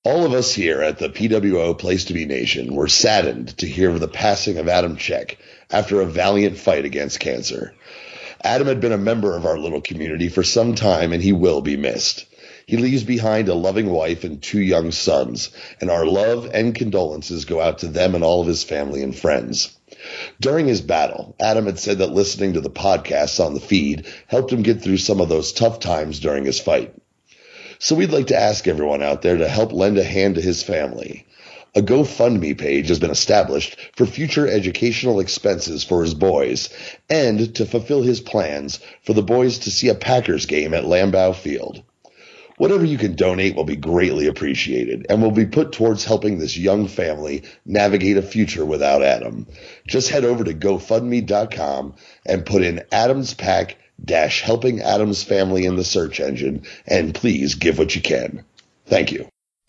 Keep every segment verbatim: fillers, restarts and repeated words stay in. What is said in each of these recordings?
All of us here at the P W O Place to Be Nation were saddened to hear of the passing of Adam Check after a valiant fight against cancer. Adam had been a member of our little community for some time, and he will be missed. He leaves behind a loving wife and two young sons, and our love and condolences go out to them and all of his family and friends. During his battle, Adam had said that listening to the podcasts on the feed helped him get through some of those tough times during his fight. So we'd like to ask everyone out there to help lend a hand to his family. A GoFundMe page has been established for future educational expenses for his boys and to fulfill his plans for the boys to see a Packers game at Lambeau Field. Whatever you can donate will be greatly appreciated and will be put towards helping this young family navigate a future without Adam. Just head over to GoFundMe dot com and put in Adam's Pack dash helping Adam's family in the search engine, and please give what you can. Thank you.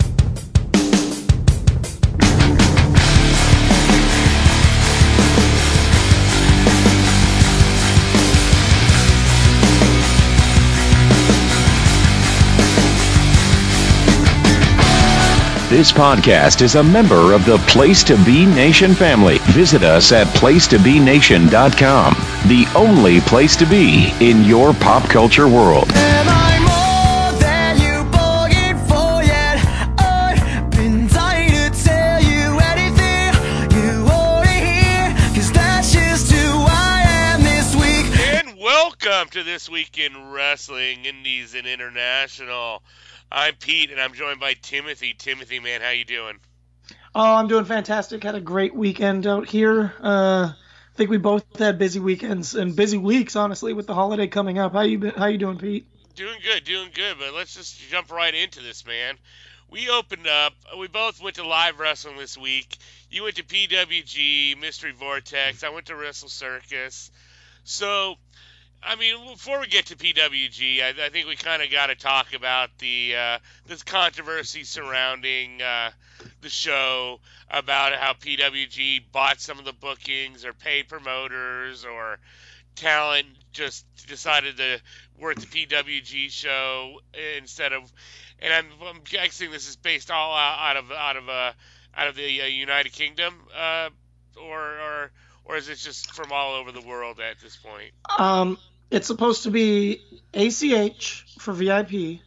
This podcast is a member of the Place to Be Nation family. Visit us at place to be nation dot com, the only place to be in your pop culture world. Am I more than you bargained for yet? I've been dying to tell you anything you want to hear, 'cause that's just who I am this week. And welcome to This Week in Wrestling, Indies and International. I'm Pete, and I'm joined by Timothy. Timothy, man, how you doing? Oh, I'm doing fantastic. Had a great weekend out here. Uh, I think we both had busy weekends and busy weeks, honestly, with the holiday coming up. How you been, how you doing, Pete? Doing good, doing good. But let's just jump right into this, man. We opened up. We both went to live wrestling this week. You went to P W G, Mystery Vortex. I went to Wrestle Circus. So, I mean, before we get to P W G, I, I think we kind of got to talk about the uh, this controversy surrounding uh, the show about how P W G bought some of the bookings or paid promoters or talent just decided to work the P W G show instead of. And I'm, I'm guessing this is based all out, out of out of uh, out of the uh, United Kingdom, uh, or or or is it just from all over the world at this point? Um. It's supposed to be A C H for V I P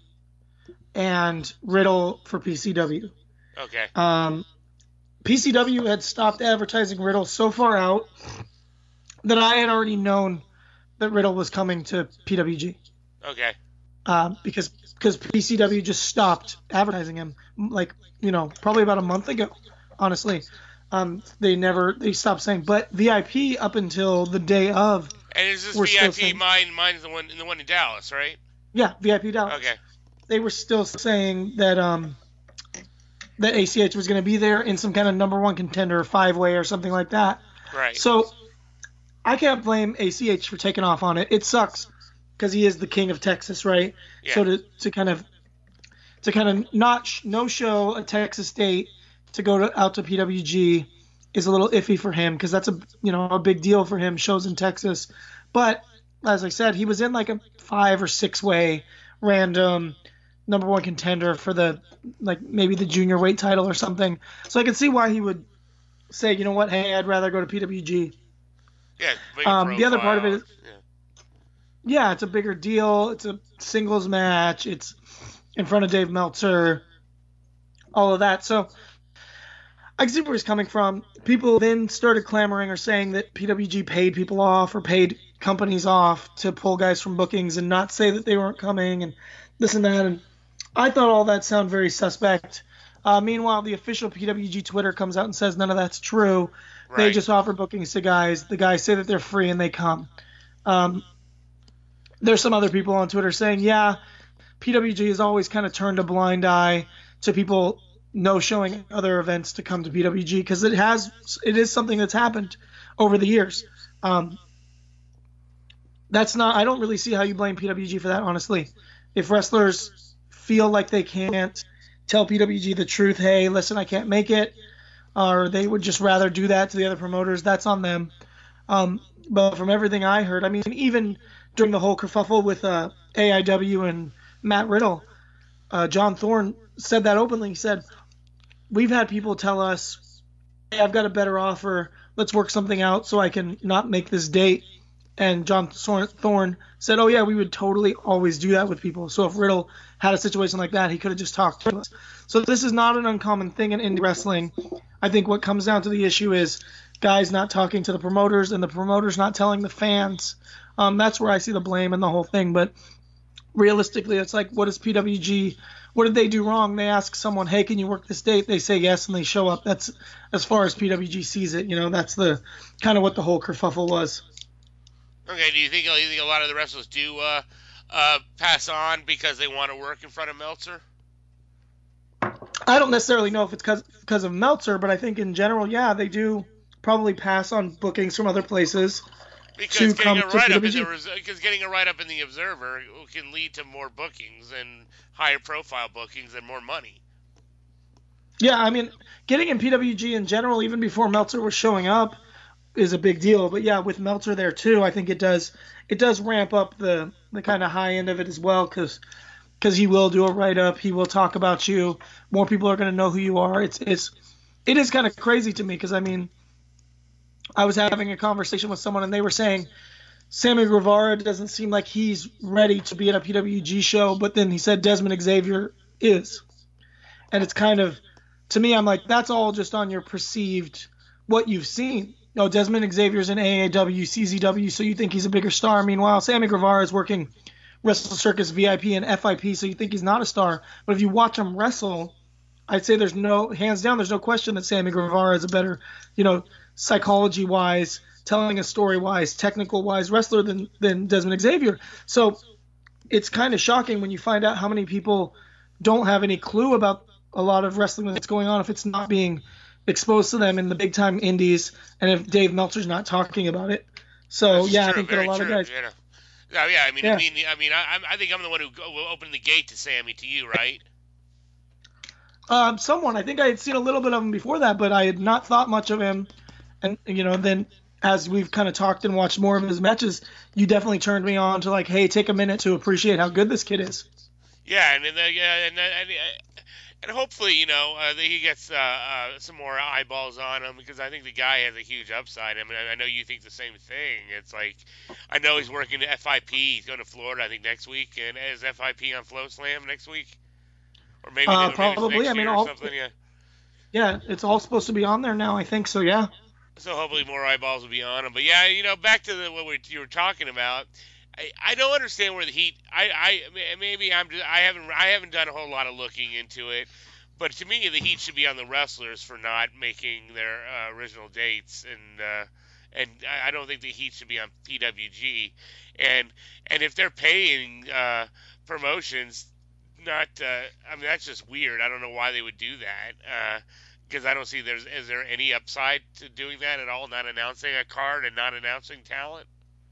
and Riddle for P C W. Okay. Um, P C W had stopped advertising Riddle so far out that I had already known that Riddle was coming to P W G. Okay. Um, because because P C W just stopped advertising him, like, you know, probably about a month ago, honestly. Um, they never, they stopped saying, but V I P up until the day of. And is this We're V I P? saying, mine, mine's the one, the one in Dallas, right? Yeah, V I P Dallas. Okay. They were still saying that um that A C H was going to be there in some kind of number one contender five way or something like that. Right. So I can't blame A C H for taking off on it. It sucks because he is the king of Texas, right? Yeah. So to to kind of to kind of not sh- no show a Texas date to go to, out to P W G is a little iffy for him because that's a you know a big deal for him, shows in Texas. But as I said, he was in like a five or six way random number one contender for the like maybe the junior weight title or something. So I can see why he would say, you know what, hey, I'd rather go to P W G. Yeah. bigger Um, the other part of it is, profile. yeah. yeah, it's a bigger deal. It's a singles match. It's in front of Dave Meltzer. All of that. So I can see where he's coming from. People then started clamoring or saying that P W G paid people off or paid companies off to pull guys from bookings and not say that they weren't coming and this and that. And I thought all that sounded very suspect. Uh, meanwhile, the official P W G Twitter comes out and says none of that's true. Right. They just offer bookings to guys. The guys say that they're free and they come. Um, there's some other people on Twitter saying, yeah, P W G has always kind of turned a blind eye to people no showing other events to come to P W G because it has it is something that's happened over the years. Um, that's not I don't really see how you blame P W G for that, honestly. If wrestlers feel like they can't tell P W G the truth, hey, listen, I can't make it, or they would just rather do that to the other promoters, that's on them. Um, but from everything I heard, I mean, even during the whole kerfuffle with uh, A I W and Matt Riddle, uh, John Thorne said that openly. He said, we've had people tell us, hey, I've got a better offer. Let's work something out so I can not make this date. And John Thorne said, oh, yeah, we would totally always do that with people. So if Riddle had a situation like that, he could have just talked to us. So this is not an uncommon thing in indie wrestling. I think what comes down to the issue is guys not talking to the promoters and the promoters not telling the fans. Um, that's where I see the blame in the whole thing. But realistically, it's like, what does P W G, what did they do wrong? They ask someone, hey, can you work this date? They say yes, and they show up. That's as far as P W G sees it. You know, that's the kind of what the whole kerfuffle was. Okay, do you think, you think a lot of the wrestlers do uh, uh, pass on because they want to work in front of Meltzer? I don't necessarily know if it's because of Meltzer, but I think in general, yeah, they do probably pass on bookings from other places. Because getting a write up in the because getting a write up in the Observer can lead to more bookings and higher profile bookings and more money. Yeah, I mean, getting in P W G in general, even before Meltzer was showing up, is a big deal. But yeah, with Meltzer there too, I think it does it does ramp up the the kind of high end of it as well, because because he will do a write up, he will talk about you, more people are going to know who you are. It's it's it is kind of crazy to me, because I mean, I was having a conversation with someone and they were saying Sammy Guevara doesn't seem like he's ready to be at a P W G show, but then he said Desmond Xavier is. And it's kind of, to me, I'm like, that's all just on your perceived, what you've seen. You know, Desmond Xavier's in A A W, C Z W, so you think he's a bigger star. Meanwhile, Sammy Guevara is working Wrestle Circus V I P and F I P, so you think he's not a star. But if you watch him wrestle, I'd say there's no, hands down, there's no question that Sammy Guevara is a better, you know, psychology-wise, telling a story-wise, technical-wise wrestler than, than Desmond Xavier. So it's kind of shocking when you find out how many people don't have any clue about a lot of wrestling that's going on if it's not being exposed to them in the big-time indies, and if Dave Meltzer's not talking about it. So, that's yeah, true, I think that a lot true, of guys... Yeah. Yeah, yeah, I mean, yeah. I mean, I mean, I, I think I'm the one who opened the gate to Sammy, to you, right? Um, someone, I think I had seen a little bit of him before that, but I had not thought much of him. And, you know, then as we've kind of talked and watched more of his matches, you definitely turned me on to like, hey, take a minute to appreciate how good this kid is. Yeah, and and uh, yeah, and, and and hopefully, you know, uh, he gets uh, uh, some more eyeballs on him, because I think the guy has a huge upside. I mean, I know you think the same thing. It's like, I know he's working at F I P. He's going to Florida, I think, next week, and is F I P on Flow Slam next week? Or maybe, uh, maybe probably. I mean, all, something, yeah. yeah, it's all supposed to be on there now, I think so, yeah. So hopefully more eyeballs will be on him. But yeah, you know, back to the, what we, you were talking about. I, I don't understand where the Heat. I, I maybe I'm just I haven't I haven't done a whole lot of looking into it, but to me the Heat should be on the wrestlers for not making their uh, original dates, and uh, and I don't think the Heat should be on P W G, and and if they're paying uh, promotions, not uh, I mean that's just weird. I don't know why they would do that. Because uh, I don't see there's is there any upside to doing that at all, not announcing a card and not announcing talent?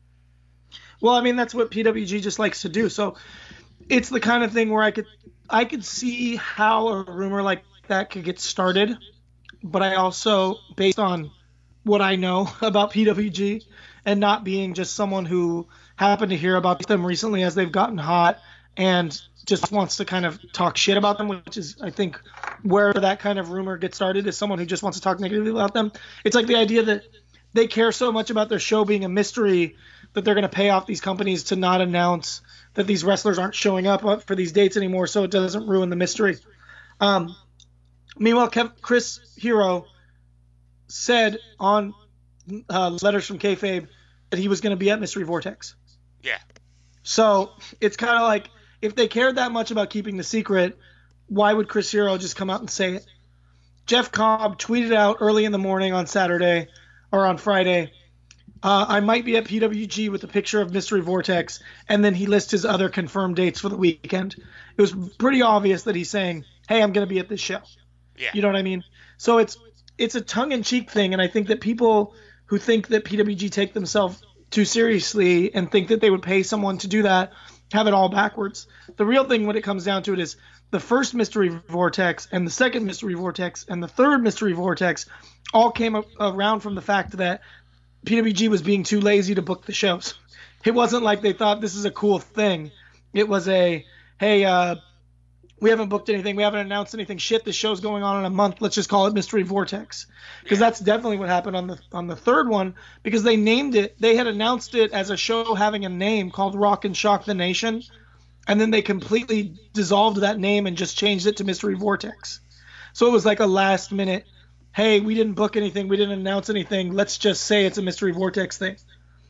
Well, I mean, that's what P W G just likes to do. So it's the kind of thing where I could I could see how a rumor like that could get started. But I also, based on what I know about P W G and not being just someone who happened to hear about them recently as they've gotten hot and just wants to kind of talk shit about them, which is, I think, where that kind of rumor gets started, is someone who just wants to talk negatively about them. It's like the idea that they care so much about their show being a mystery that they're going to pay off these companies to not announce that these wrestlers aren't showing up for these dates anymore, so it doesn't ruin the mystery. Um, meanwhile, Kev, Chris Hero said on uh, Letters from Kayfabe that he was going to be at Mystery Vortex. Yeah. So it's kind of like, if they cared that much about keeping the secret, why would Chris Hero just come out and say it? Jeff Cobb tweeted out early in the morning on Saturday, or on Friday, uh, I might be at P W G with a picture of Mystery Vortex, and then he lists his other confirmed dates for the weekend. It was pretty obvious that he's saying, hey, I'm going to be at this show. Yeah. You know what I mean? So it's it's a tongue-in-cheek thing, and I think that people who think that P W G take themselves too seriously and think that they would pay someone to do that have it all backwards. The real thing when it comes down to it is the first Mystery Vortex and the second Mystery Vortex and the third Mystery Vortex all came a- around from the fact that P W G was being too lazy to book the shows. It wasn't like they thought this is a cool thing. It was a, hey, uh, we haven't booked anything. We haven't announced anything. Shit, this show's going on in a month. Let's just call it Mystery Vortex. Because that's definitely what happened on the on the third one, because they named it. They had announced it as a show having a name called Rock and Shock the Nation. And then they completely dissolved that name and just changed it to Mystery Vortex. So it was like a last minute, hey, we didn't book anything. We didn't announce anything. Let's just say it's a Mystery Vortex thing.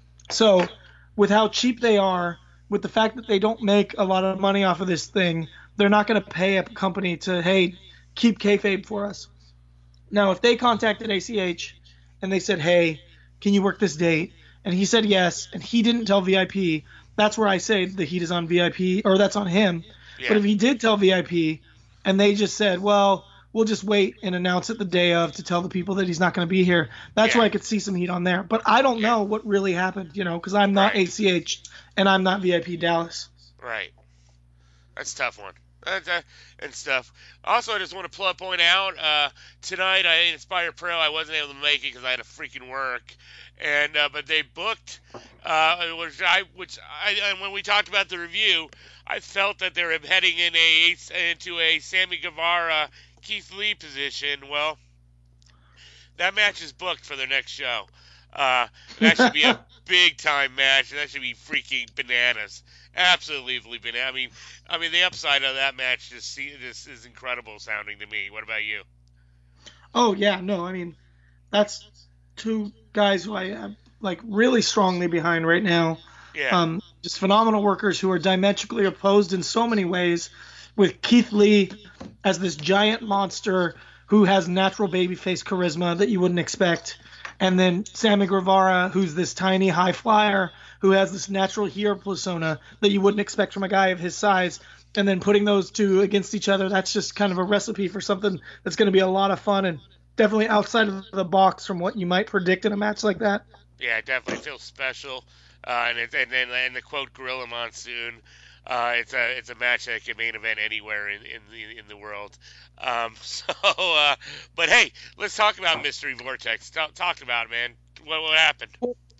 So with how cheap they are, with the fact that they don't make a lot of money off of this thing, they're not going to pay a company to, hey, keep kayfabe for us. Now, if they contacted A C H and they said, hey, can you work this date? And he said yes, and he didn't tell V I P, that's where I say the heat is on V I P, or that's on him. Yeah. But if he did tell V I P and they just said, well, we'll just wait and announce it the day of to tell the people that he's not going to be here, that's yeah. where I could see some heat on there. But I don't yeah. know what really happened, you know, because I'm not right. A C H and I'm not V I P Dallas. Right. That's a tough one. That's, uh, and stuff. Also, I just want to point out, uh, tonight I Inspire Pro, I wasn't able to make it because I had to freaking work. And uh, but they booked, uh, which I, which I, and when we talked about the review, I felt that they were heading in a into a Sammy Guevara Keith Lee position. Well, that match is booked for their next show. Uh, that should be a big time match. That should be freaking bananas. Absolutely bananas. I mean, I mean the upside of that match just just is incredible sounding to me. What about you? Oh yeah, no, I mean that's two guys who I am like really strongly behind right now. Yeah. Um, just phenomenal workers who are diametrically opposed in so many ways, with Keith Lee as this giant monster who has natural babyface charisma that you wouldn't expect, and then Sammy Guevara, who's this tiny high flyer who has this natural hero persona that you wouldn't expect from a guy of his size. And then putting those two against each other, that's just kind of a recipe for something that's going to be a lot of fun and definitely outside of the box from what you might predict in a match like that. Yeah, it definitely feels special. Uh, and, it, and then and the quote Gorilla Monsoon, uh, it's a it's a match that can main event anywhere in in the, in the world. Um, so, uh, but hey, let's talk about Mystery Vortex. Talk, talk about it, man. What what happened?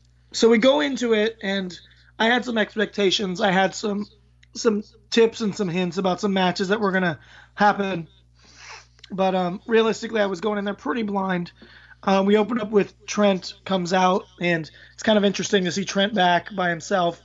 So we go into it, and I had some expectations. I had some some tips and some hints about some matches that were gonna happen. But um, realistically, I was going in there pretty blind. Uh, we open up with Trent comes out, and it's kind of interesting to see Trent back by himself.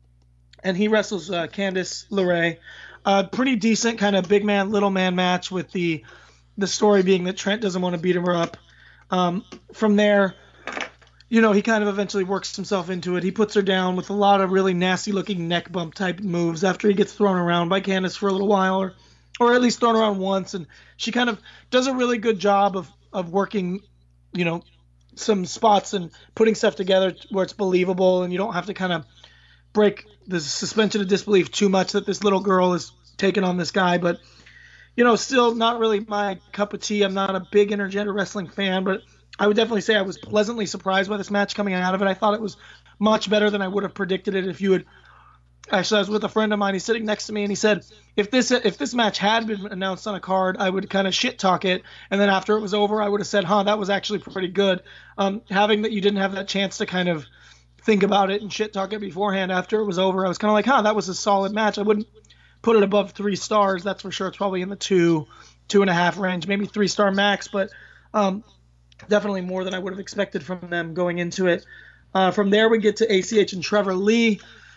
And he wrestles uh, Candice LeRae. Uh, pretty decent kind of big man, little man match, with the the story being that Trent doesn't want to beat her up. Um, from there, you know, he kind of eventually works himself into it. He puts her down with a lot of really nasty-looking neck bump type moves after he gets thrown around by Candice for a little while, or or at least thrown around once. And she kind of does a really good job of, of working, you know, some spots and putting stuff together where it's believable, and you don't have to kind of break the suspension of disbelief too much that this little girl is taking on this guy. But, you know, still not really my cup of tea. I'm not a big intergender wrestling fan, but I would definitely say I was pleasantly surprised by this match coming out of it. I thought it was much better than I would have predicted it if you had. Actually, I was with a friend of mine. He's sitting next to me, and he said, if this if this match had been announced on a card, I would kind of shit talk it. And then after it was over, I would have said, huh, that was actually pretty good. Um, having that you didn't have that chance to kind of think about it and shit talk it beforehand after it was over, I was kind of like, huh, that was a solid match. I wouldn't put it above three stars. That's for sure. It's probably in the two, two and a half range, maybe three star max, but um, definitely more than I would have expected from them going into it. Uh, from there, we get to A C H and Trevor Lee.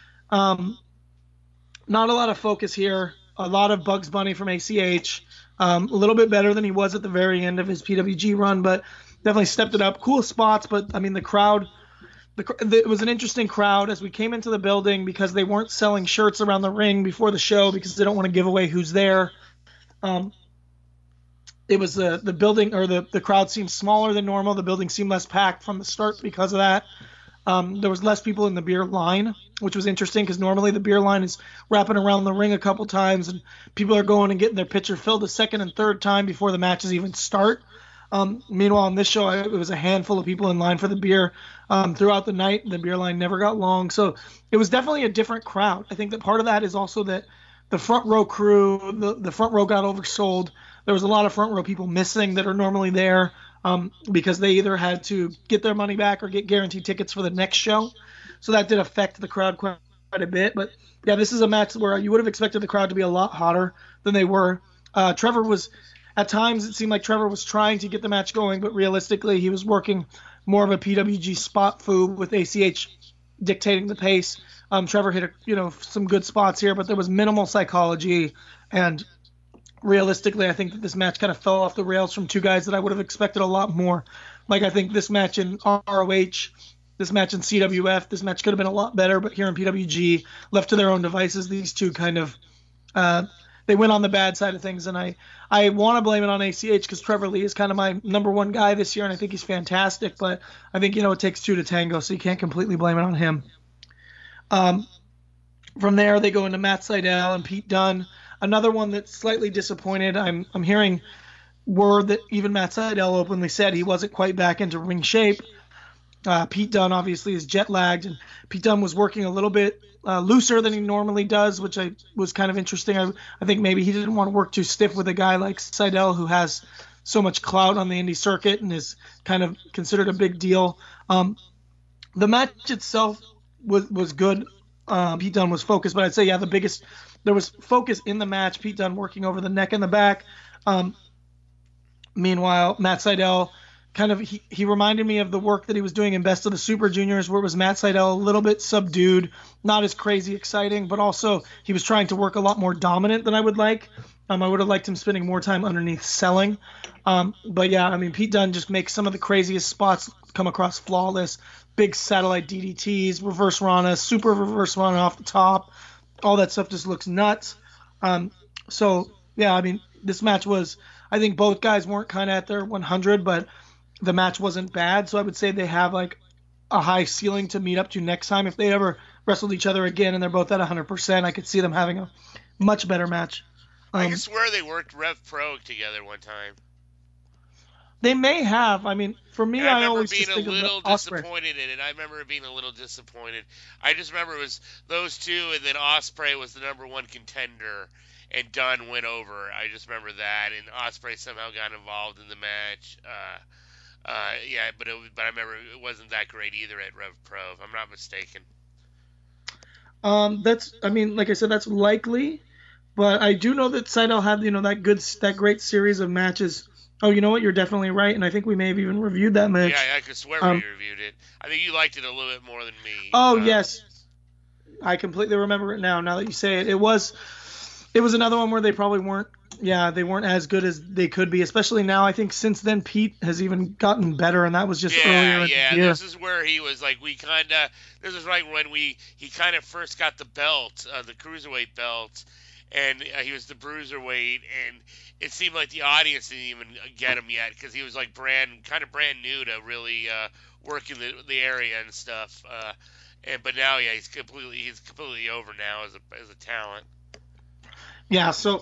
Um, not a lot of focus here. A lot of Bugs Bunny from A C H. Um, a little bit better than he was at the very end of his P W G run, but definitely stepped it up. Cool spots, but I mean the crowd. The, the, it was an interesting crowd as we came into the building because they weren't selling shirts around the ring before the show because they don't want to give away who's there. Um, it was the the building or the the crowd seemed smaller than normal. The building seemed less packed from the start because of that. Um, there was less people in the beer line, which was interesting because normally the beer line is wrapping around the ring a couple times and people are going and getting their pitcher filled a second and third time before the matches even start. Um, meanwhile, on this show, it was a handful of people in line for the beer um, throughout the night. The beer line never got long. So it was definitely a different crowd. I think that part of that is also that the front row crew, the, the front row got oversold. There was a lot of front row people missing that are normally there. Um, because they either had to get their money back or get guaranteed tickets for the next show. So that did affect the crowd quite a bit. But yeah, this is a match where you would have expected the crowd to be a lot hotter than they were. Uh, Trevor was, at times, it seemed like Trevor was trying to get the match going, but realistically, he was working more of a P W G spot foo with A C H dictating the pace. Um, Trevor hit, a, you know, some good spots here, but there was minimal psychology, and realistically, I think that this match kind of fell off the rails from two guys that I would have expected a lot more. Like, I think this match in R O H, this match in C W F, this match could have been a lot better, but here in P W G, left to their own devices, these two kind of, uh, they went on the bad side of things, and I, I want to blame it on A C H because Trevor Lee is kind of my number one guy this year, and I think he's fantastic, but I think, you know, it takes two to tango, so you can't completely blame it on him. Um, from there, they go into Matt Sydal and Pete Dunne. Another one that's slightly disappointed. I'm I'm hearing word that even Matt Sydal openly said he wasn't quite back into ring shape. Uh, Pete Dunne obviously is jet lagged, and Pete Dunne was working a little bit uh, looser than he normally does, which I was kind of interesting. I, I think maybe he didn't want to work too stiff with a guy like Sydal, who has so much clout on the indie circuit and is kind of considered a big deal. Um, the match itself was was good. Um, Pete Dunne was focused, but I'd say, yeah, the biggest, there was focus in the match. Pete Dunne working over the neck and the back. Um, meanwhile, Matt Sydal kind of, he, he reminded me of the work that he was doing in Best of the Super Juniors, where it was Matt Sydal a little bit subdued, not as crazy exciting, but also he was trying to work a lot more dominant than I would like. Um, I would have liked him spending more time underneath selling. Um, but yeah, I mean, Pete Dunne just makes some of the craziest spots come across flawless. Big satellite D D Ts, reverse Rana, super reverse Rana off the top. All that stuff just looks nuts. Um, so, yeah, I mean, this match was, I think both guys weren't kind of at their one hundred, but the match wasn't bad. So I would say they have like a high ceiling to meet up to next time. If they ever wrestled each other again and they're both at one hundred percent, I could see them having a much better match. Um, I can swear they worked Rev Pro together one time. They may have. I mean, for me, And I I, remember always being just a think little of the Ospreay. disappointed in it. I remember being a little disappointed. I just remember it was those two, and then Ospreay was the number one contender, and Dunne went over. I just remember that, and Ospreay somehow got involved in the match. Uh, uh, yeah, but it, but I remember it wasn't that great either at Rev Pro, if I'm not mistaken. Um, that's. I mean, like I said, that's likely, but I do know that Sydal had, you know, that good, that great series of matches. Oh, you know what? You're definitely right, and I think we may have even reviewed that match. Yeah, I could swear um, we reviewed it. I think you liked it a little bit more than me. Oh, uh, yes. I completely remember it now, now that you say it. It was it was another one where they probably weren't, yeah, they weren't as good as they could be, especially now. I think since then Pete has even gotten better, and that was just yeah, earlier in yeah. the year. This is where he was like, we kind of, this is right when we, he kind of first got the belt, uh, the Cruiserweight belt, and uh, he was the Bruiserweight, and it seemed like the audience didn't even get him yet because he was like brand, kind of brand new to really uh, work in the the area and stuff. Uh, and but now, yeah, he's completely he's completely over now as a as a talent. Yeah, so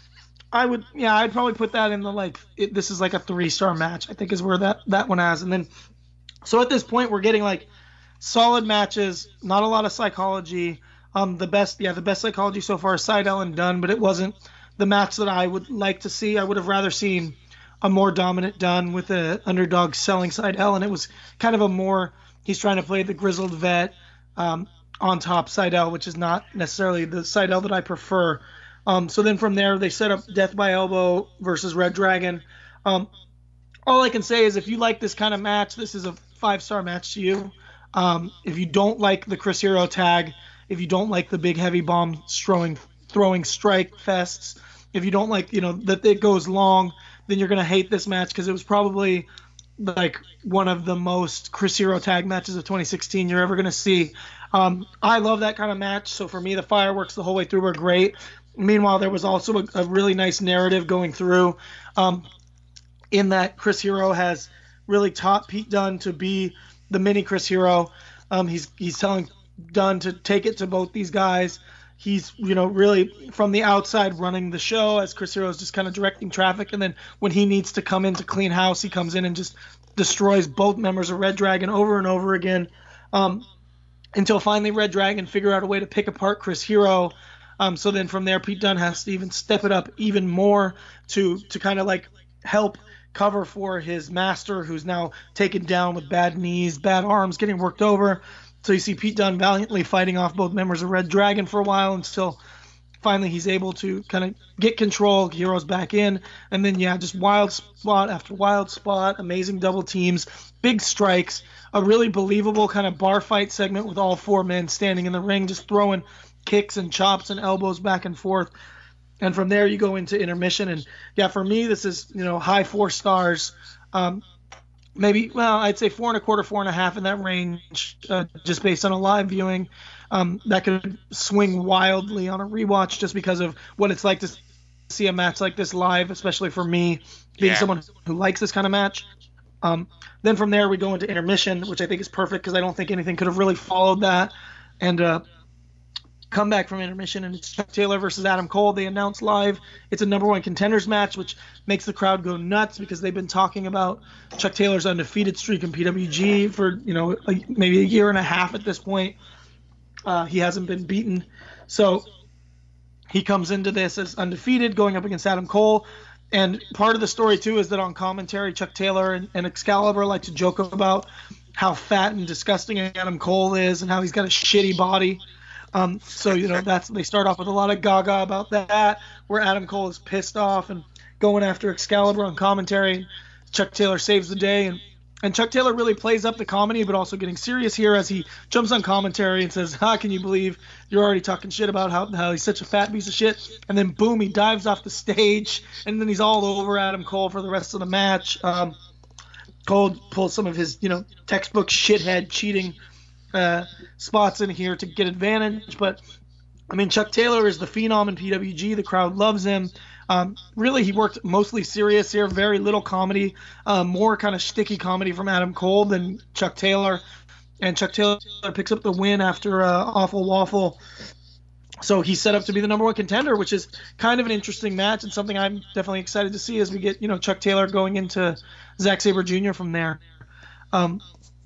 I would, yeah, I'd probably put that in the like, it, this is like a three star match, I think is where that that one has. And then, so at this point, we're getting like solid matches, not a lot of psychology. Um, the best, yeah, the best psychology so far is Sydal and Dunne, but it wasn't the match that I would like to see. I would have rather seen a more dominant Dunne with an underdog selling Sydal, and it was kind of a more, he's trying to play the grizzled vet um, on top Sydal, which is not necessarily the Sydal that I prefer. Um, so then from there, they set up Death by Elbow versus Red Dragon. Um, all I can say is if you like this kind of match, this is a five-star match to you. Um, if you don't like the Chris Hero tag, if you don't like the big heavy bomb throwing throwing strike fests, if you don't like, you know, that it goes long, then you're going to hate this match because it was probably like one of the most Chris Hero tag matches of twenty sixteen you're ever going to see. Um, I love that kind of match. So for me, the fireworks the whole way through were great. Meanwhile, there was also a, a really nice narrative going through um, in that Chris Hero has really taught Pete Dunne to be the mini Chris Hero. Um, he's he's telling Dunne to take it to both these guys. He's, you know, really from the outside running the show as Chris Hero is just kind of directing traffic. And then when he needs to come in to clean house, he comes in and just destroys both members of Red Dragon over and over again um, until finally Red Dragon figure out a way to pick apart Chris Hero. Um, so then from there, Pete Dunne has to even step it up even more to to kind of like help cover for his master, who's now taken down with bad knees, bad arms, getting worked over. So you see Pete Dunne valiantly fighting off both members of Red Dragon for a while until finally he's able to kind of get control, Heroes back in, and then, yeah, just wild spot after wild spot, amazing double teams, big strikes, a really believable kind of bar fight segment with all four men standing in the ring, just throwing kicks and chops and elbows back and forth. And from there you go into intermission. And, yeah, for me, this is, you know, high four stars. Um, maybe, well, I'd say four and a quarter, four and a half in that range, uh, just based on a live viewing. Um, that could swing wildly on a rewatch just because of what it's like to see a match like this live, especially for me, being Yeah. someone who likes this kind of match. Um, then from there we go into intermission, which I think is perfect because I don't think anything could have really followed that. And uh, come back from intermission, and it's Chuck Taylor versus Adam Cole. They announced live. It's a number one contenders match, which makes the crowd go nuts because they've been talking about Chuck Taylor's undefeated streak in P W G for, you know, a, maybe a year and a half at this point. Uh, he hasn't been beaten. So he comes into this as undefeated, going up against Adam Cole. And part of the story, too, is that on commentary, Chuck Taylor and, and Excalibur like to joke about how fat and disgusting Adam Cole is and how he's got a shitty body. Um, so, you know, that's they start off with a lot of gaga about that, where Adam Cole is pissed off and going after Excalibur on commentary. Chuck Taylor saves the day, and And Chuck Taylor really plays up the comedy, but also getting serious here as he jumps on commentary and says, how can you believe you're already talking shit about how, how he's such a fat piece of shit? And then, boom, he dives off the stage, and then he's all over Adam Cole for the rest of the match. Um, Cole pulls some of his, you know, textbook shithead cheating uh, spots in here to get advantage. But, I mean, Chuck Taylor is the phenom in P W G. The crowd loves him. Um, really, he worked mostly serious here, very little comedy, uh, more kind of sticky comedy from Adam Cole than Chuck Taylor. And Chuck Taylor picks up the win after uh, Awful Waffle. So he's set up to be the number one contender, which is kind of an interesting match and something I'm definitely excited to see as we get, you know, Chuck Taylor going into Zack Sabre Junior from there. Um,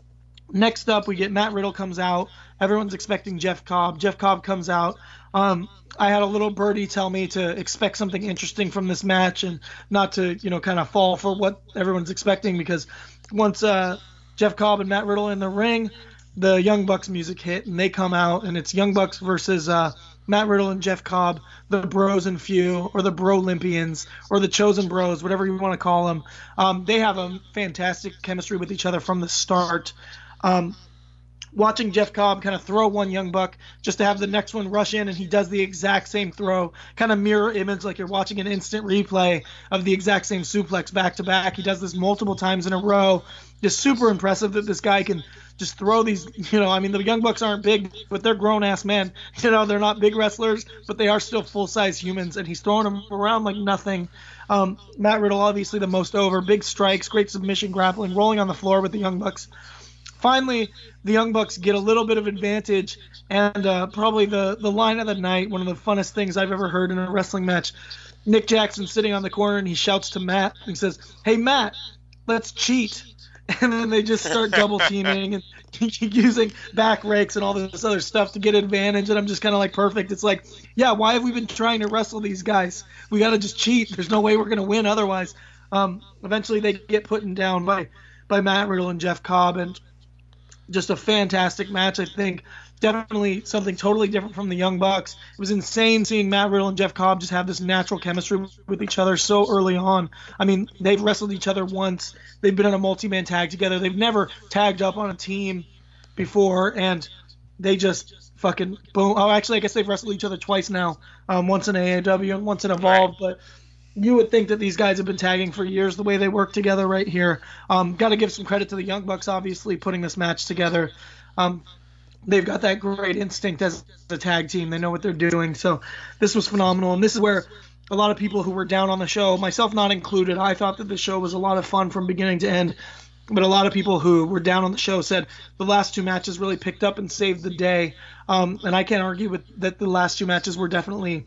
next up, we get Matt Riddle comes out. Everyone's expecting Jeff Cobb. Jeff Cobb comes out. Um, I had a little birdie tell me to expect something interesting from this match and not to, you know, kind of fall for what everyone's expecting, because once uh, Jeff Cobb and Matt Riddle in the ring, the Young Bucks music hit and they come out, and it's Young Bucks versus uh, Matt Riddle and Jeff Cobb, the Bros and Few, or the Bro Olympians, or the Chosen Bros, whatever you want to call them. Um, they have a fantastic chemistry with each other from the start. Um, Watching Jeff Cobb kind of throw one Young Buck just to have the next one rush in, and he does the exact same throw, kind of mirror image like you're watching an instant replay of the exact same suplex back to back. He does this multiple times in a row. Just super impressive that this guy can just throw these, you know, I mean, the Young Bucks aren't big, but they're grown-ass men. You know, they're not big wrestlers, but they are still full-size humans, and he's throwing them around like nothing. Um, Matt Riddle, obviously the most over. Big strikes, great submission grappling, rolling on the floor with the Young Bucks. Finally, the Young Bucks get a little bit of advantage, and uh, probably the, the line of the night, one of the funnest things I've ever heard in a wrestling match. Nick Jackson sitting on the corner, and he shouts to Matt, and he says, "Hey, Matt, let's cheat." And then they just start double teaming and using back rakes and all this other stuff to get advantage, and I'm just kind of like, perfect. It's like, yeah, why have we been trying to wrestle these guys? We got to just cheat. There's no way we're going to win otherwise. Um, eventually, they get put down by, by Matt Riddle and Jeff Cobb, and just a fantastic match, I think. Definitely something totally different from the Young Bucks. It was insane seeing Matt Riddle and Jeff Cobb just have this natural chemistry with each other so early on. I mean, they've wrestled each other once. They've been in a multi-man tag together. They've never tagged up on a team before, and they just fucking boom. Oh, actually, I guess they've wrestled each other twice now, um, once in A E W and once in Evolve, but you would think that these guys have been tagging for years the way they work together right here. Um, got to give some credit to the Young Bucks, obviously, putting this match together. Um, they've got that great instinct as a tag team. They know what they're doing. So this was phenomenal. And this is where a lot of people who were down on the show, myself not included, I thought that the show was a lot of fun from beginning to end. But a lot of people who were down on the show said the last two matches really picked up and saved the day. Um, and I can't argue with that. The last two matches were definitely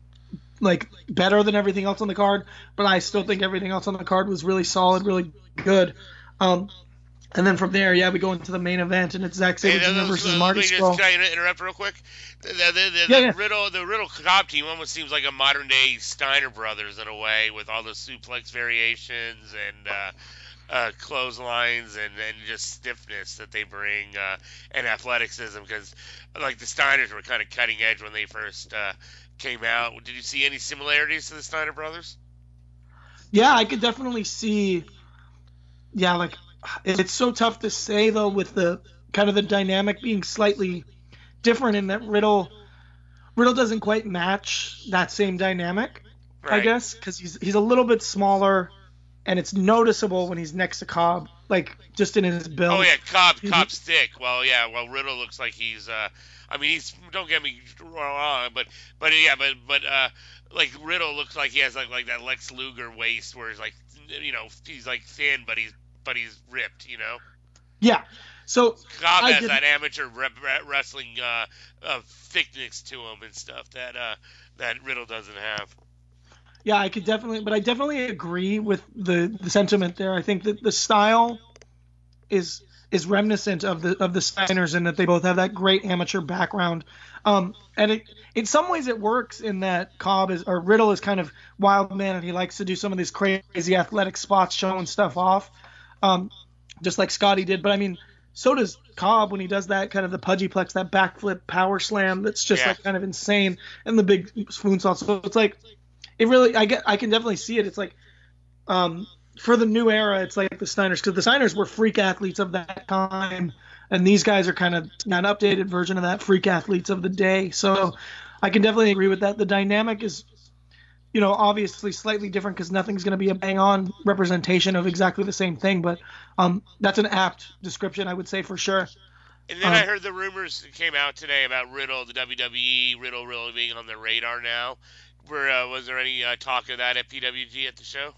like better than everything else on the card, but I still think everything else on the card was really solid, really good. Um, and then from there, yeah, we go into the main event, and it's Zack Sabre Hey, Junior those- versus let Marty me just Scurll. try to interrupt real quick. The, the, the, the, Yeah, the yeah. Riddle, the Riddle Cobb team almost seems like a modern day Steiner Brothers in a way, with all the suplex variations and uh, uh, clotheslines and, and just stiffness that they bring uh, and athleticism, because like the Steiners were kind of cutting edge when they first uh, came out. Did you see any similarities to the Steiner brothers? Yeah, I could definitely see. Yeah, like it's so tough to say though, with the kind of the dynamic being slightly different in that Riddle Riddle doesn't quite match that same dynamic, Right. I guess, because he's he's a little bit smaller, and it's noticeable when he's next to Cobb, like just in his build. Oh yeah, Cobb He- Cobb's thick. Well, yeah. Well, Riddle looks like he's. Uh, I mean, he's. Don't get me wrong, but but yeah, but but uh, like Riddle looks like he has like like that Lex Luger waist, where he's like, you know, he's like thin, but he's but he's ripped, you know. Yeah. So Cobb I has did- that amateur re- re- wrestling uh, uh, thickness to him and stuff that uh, that Riddle doesn't have. Yeah, I could definitely, but I definitely agree with the, the sentiment there. I think that the style is is reminiscent of the of the Steiners in that they both have that great amateur background. Um, and it, in some ways it works in that Cobb is or Riddle is kind of wild man and he likes to do some of these crazy athletic spots, showing stuff off, um, just like Scotty did. But I mean, so does Cobb when he does that kind of the pudgy plex, that backflip power slam that's just Yeah. like kind of insane, and the big spoonsault. So it's like. It really, I get, I can definitely see it. It's like, um, for the new era, it's like the Steiners, because the Steiners were freak athletes of that time, and these guys are kind of an updated version of that, freak athletes of the day. So I can definitely agree with that. The dynamic is, you know, obviously slightly different because nothing's going to be a bang-on representation of exactly the same thing, but um, that's an apt description, I would say, for sure. And then Um, I heard the rumors that came out today about Riddle, the W W E, Riddle really being on the radar now. Were, uh, was there any uh, talk of that at P W G at the show?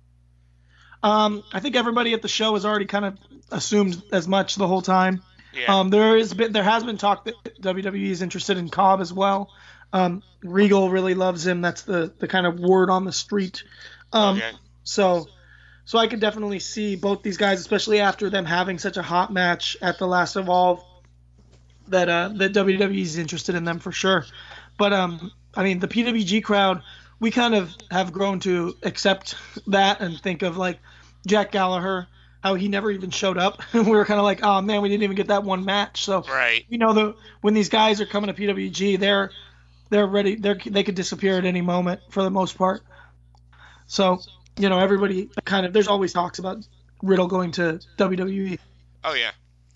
Um, I think everybody at the show has already kind of assumed as much the whole time. Yeah. Um, there is been, there has been talk that W W E is interested in Cobb as well. Um, Regal really loves him. That's the, the kind of word on the street. Um, okay. So, so I could definitely see both these guys, especially after them having such a hot match at the last Evolve, that uh, that W W E is interested in them for sure. But um, I mean, the P W G crowd, we kind of have grown to accept that and think of like Jack Gallagher, how he never even showed up. We were kind of like, oh man, we didn't even get that one match. So Right. you know, the when these guys are coming to P W G, they're they're ready. They're they could disappear at any moment for the most part. So you know, everybody kind of there's always talks about Riddle going to W W E. Oh yeah.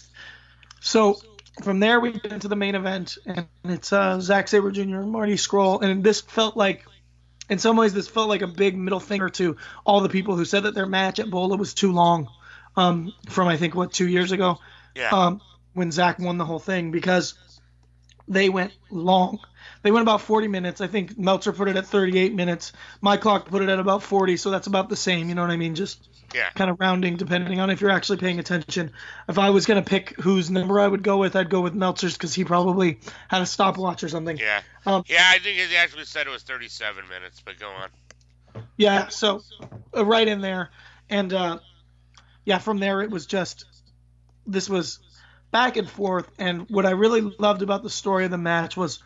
So from there we get into the main event, and it's uh, Zack Sabre Junior and Marty Scurll, and this felt like, in some ways, this felt like a big middle finger to all the people who said that their match at Bola was too long, um, from I think what two years ago, Yeah. um, when Zack won the whole thing, because they went long. They went about forty minutes. I think Meltzer put it at thirty-eight minutes. My clock put it at about forty, so that's about the same. You know what I mean? Just Yeah. kind of rounding depending on if you're actually paying attention. If I was going to pick whose number I would go with, I'd go with Meltzer's because he probably had a stopwatch or something. Yeah. Um, Yeah, I think it actually said it was thirty-seven minutes, but go on. Yeah, so uh, right in there. And uh, yeah, from there it was just, this was back and forth. And what I really loved about the story of the match was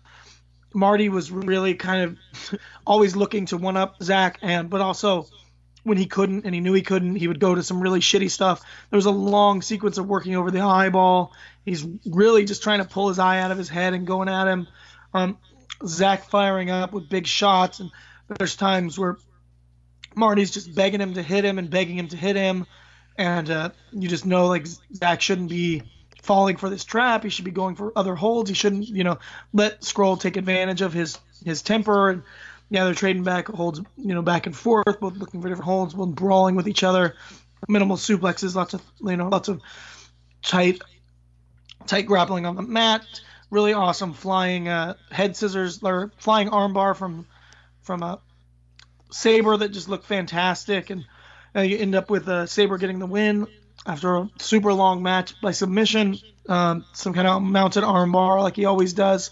Marty was really kind of always looking to one up Zack, and but also when he couldn't and he knew he couldn't, he would go to some really shitty stuff. There was a long sequence of working over the eyeball. He's really just trying to pull his eye out of his head and going at him. Um, Zack firing up with big shots, and there's times where Marty's just begging him to hit him and begging him to hit him, and uh, you just know like Zack shouldn't be falling for this trap. He should be going for other holds. He shouldn't, you know, let Scurll take advantage of his his temper. And yeah, they're trading back holds, you know, back and forth, both looking for different holds, both brawling with each other. Minimal suplexes, lots of, you know, lots of tight, tight grappling on the mat. Really awesome flying uh, head scissors or flying armbar from from a Sabre that just looked fantastic, and uh, you end up with uh, Sabre getting the win after a super long match by submission. Um, some kind of mounted armbar like he always does,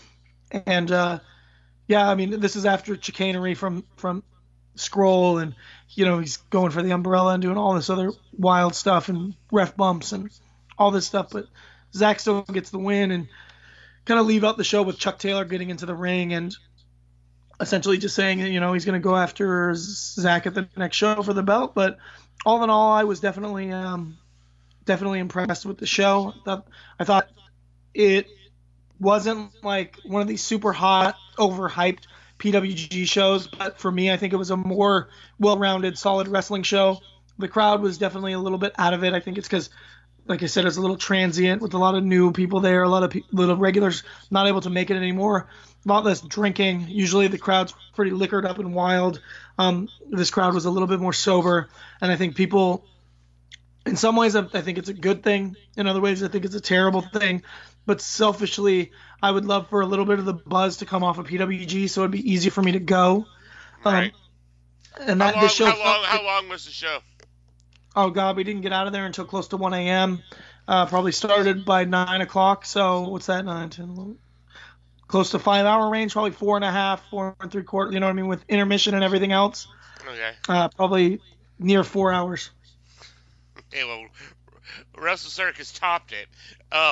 and uh, yeah, I mean this is after chicanery from from Scurll, and you know he's going for the umbrella and doing all this other wild stuff and ref bumps and all this stuff, but Zack still gets the win and kind of leave out the show with Chuck Taylor getting into the ring, and essentially just saying, you know, he's going to go after Zach at the next show for the belt. But all in all, I was definitely um, definitely impressed with the show. I thought it wasn't like one of these super hot, overhyped P W G shows, but for me, I think it was a more well-rounded, solid wrestling show. The crowd was definitely a little bit out of it. I think it's because, like I said, it's a little transient with a lot of new people there, a lot of pe- little regulars not able to make it anymore, a lot less drinking. Usually the crowd's pretty liquored up and wild. Um, this crowd was a little bit more sober, and I think people, in some ways, I I think it's a good thing. In other ways, I think it's a terrible thing. But selfishly, I would love for a little bit of the buzz to come off of P W G, so it'd be easier for me to go. Right. Um, and how that long, this show. How long? How long was the show? Oh God, we didn't get out of there until close to one a.m. Uh, probably started by nine o'clock. So what's that? Nine, ten, eleven, close to five hour range. Probably four and a half, four and three quarters. You know what I mean? With intermission and everything else. Okay. Uh, probably near four hours. Hey, well, Wrestle Circus topped it. Um.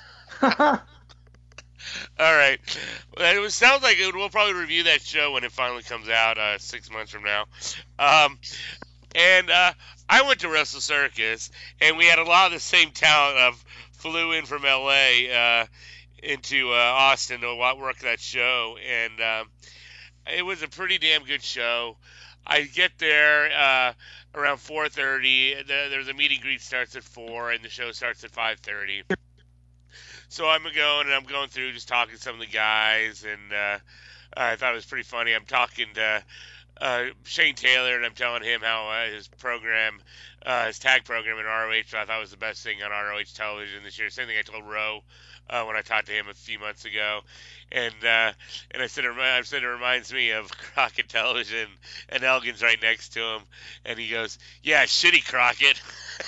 All right. Well, it was, sounds like it, we'll probably review that show when it finally comes out uh, six months from now. Um, and uh, I went to Wrestle Circus, and we had a lot of the same talent of flew in from L A uh, into uh, Austin to work that show, and um, it was a pretty damn good show. I get there uh, around four thirty. There's a meet and greet starts at four, and the show starts at five thirty. So I'm going, and I'm going through just talking to some of the guys, and uh, I thought it was pretty funny. I'm talking to uh, Shane Taylor, and I'm telling him how uh, his program, uh, his tag program in R O H, I thought was the best thing on R O H television this year. Same thing I told Roe uh, when I talked to him a few months ago, and uh, and I said, I said it reminds me of Crockett Television, and Elgin's right next to him, and he goes, "Yeah, shitty Crockett."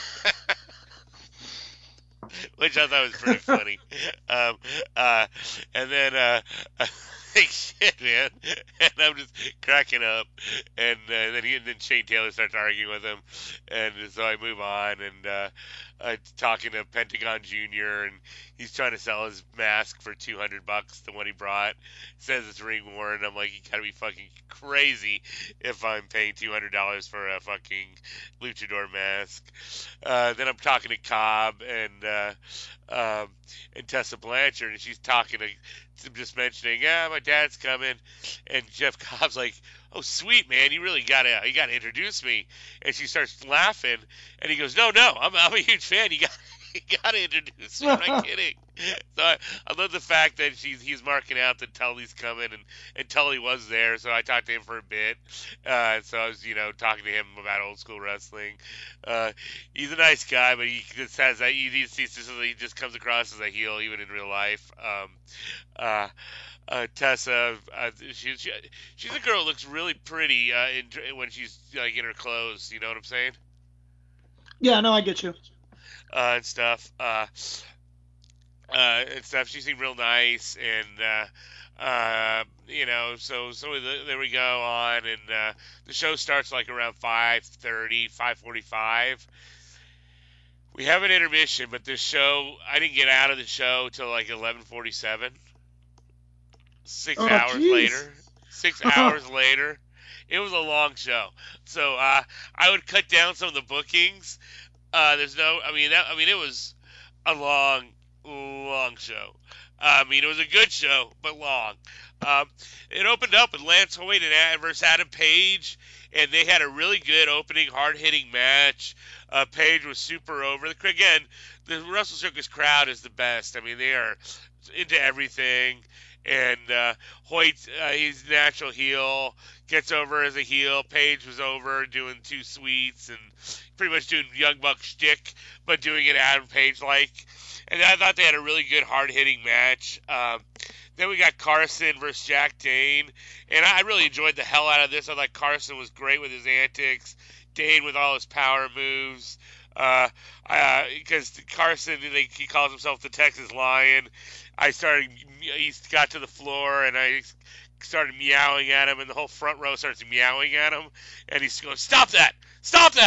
Which I thought was pretty funny. Um, uh, and then, uh, like, shit, man. And I'm just cracking up. And, uh, then he, and then Shane Taylor starts arguing with him. And so I move on and, uh, uh, talking to Pentagon Junior And he's trying to sell his mask for two hundred bucks, the one he brought. Says it's ring worn. I'm like, you gotta be fucking crazy if I'm paying two hundred dollars for a fucking luchador mask. Uh, then I'm talking to Cobb and, uh, um, and Tessa Blanchard, and she's talking to, just mentioning, yeah, my dad's coming, and Jeff Cobb's like, oh, sweet, man, you really gotta, you gotta introduce me, and she starts laughing, and he goes, no, no, I'm, I'm a huge fan, you got, you gotta introduce me, I'm not kidding. So I, I love the fact that she's, he's marking out that Tully's coming, and, and Tully was there, so I talked to him for a bit, uh, so I was, you know, talking to him about old school wrestling. Uh, he's a nice guy, but he just has that, he, he, he just comes across as a heel, even in real life. Um, uh, Uh, Tessa, uh, she, she, she's a girl who looks really pretty uh, in, when she's like in her clothes. You know what I'm saying? Yeah, no, I get you. Uh, and stuff. Uh, uh, and stuff. She seemed real nice, and uh, uh, you know, so so there we go on, and uh, the show starts like around five thirty, five forty-five. We have an intermission, but this show, I didn't get out of the show till like eleven forty-seven. Six oh, hours geez. later. Six hours later. It was a long show. So uh, I would cut down some of the bookings. Uh, there's no, I mean, that, I mean, it was a long, long show. I mean, it was a good show, but long. Um, it opened up with Lance Hoyt and versus Adam Page, and they had a really good opening, hard-hitting match. Uh, Page was super over. Again, the Wrestle Circus crowd is the best. I mean, they are into everything. And uh, Hoyt, uh, he's natural heel, gets over as a heel. Page was over doing two sweets and pretty much doing Young Buck shtick, but doing it Adam Page-like. And I thought they had a really good, hard-hitting match. Um, then we got Carson versus Jack Dane, and I really enjoyed the hell out of this. I thought Carson was great with his antics, Dane with all his power moves. Uh, uh, because Carson, they, he calls himself the Texas Lion. I started, he got to the floor, and I started meowing at him, and the whole front row starts meowing at him, and he's going, stop that, stop that,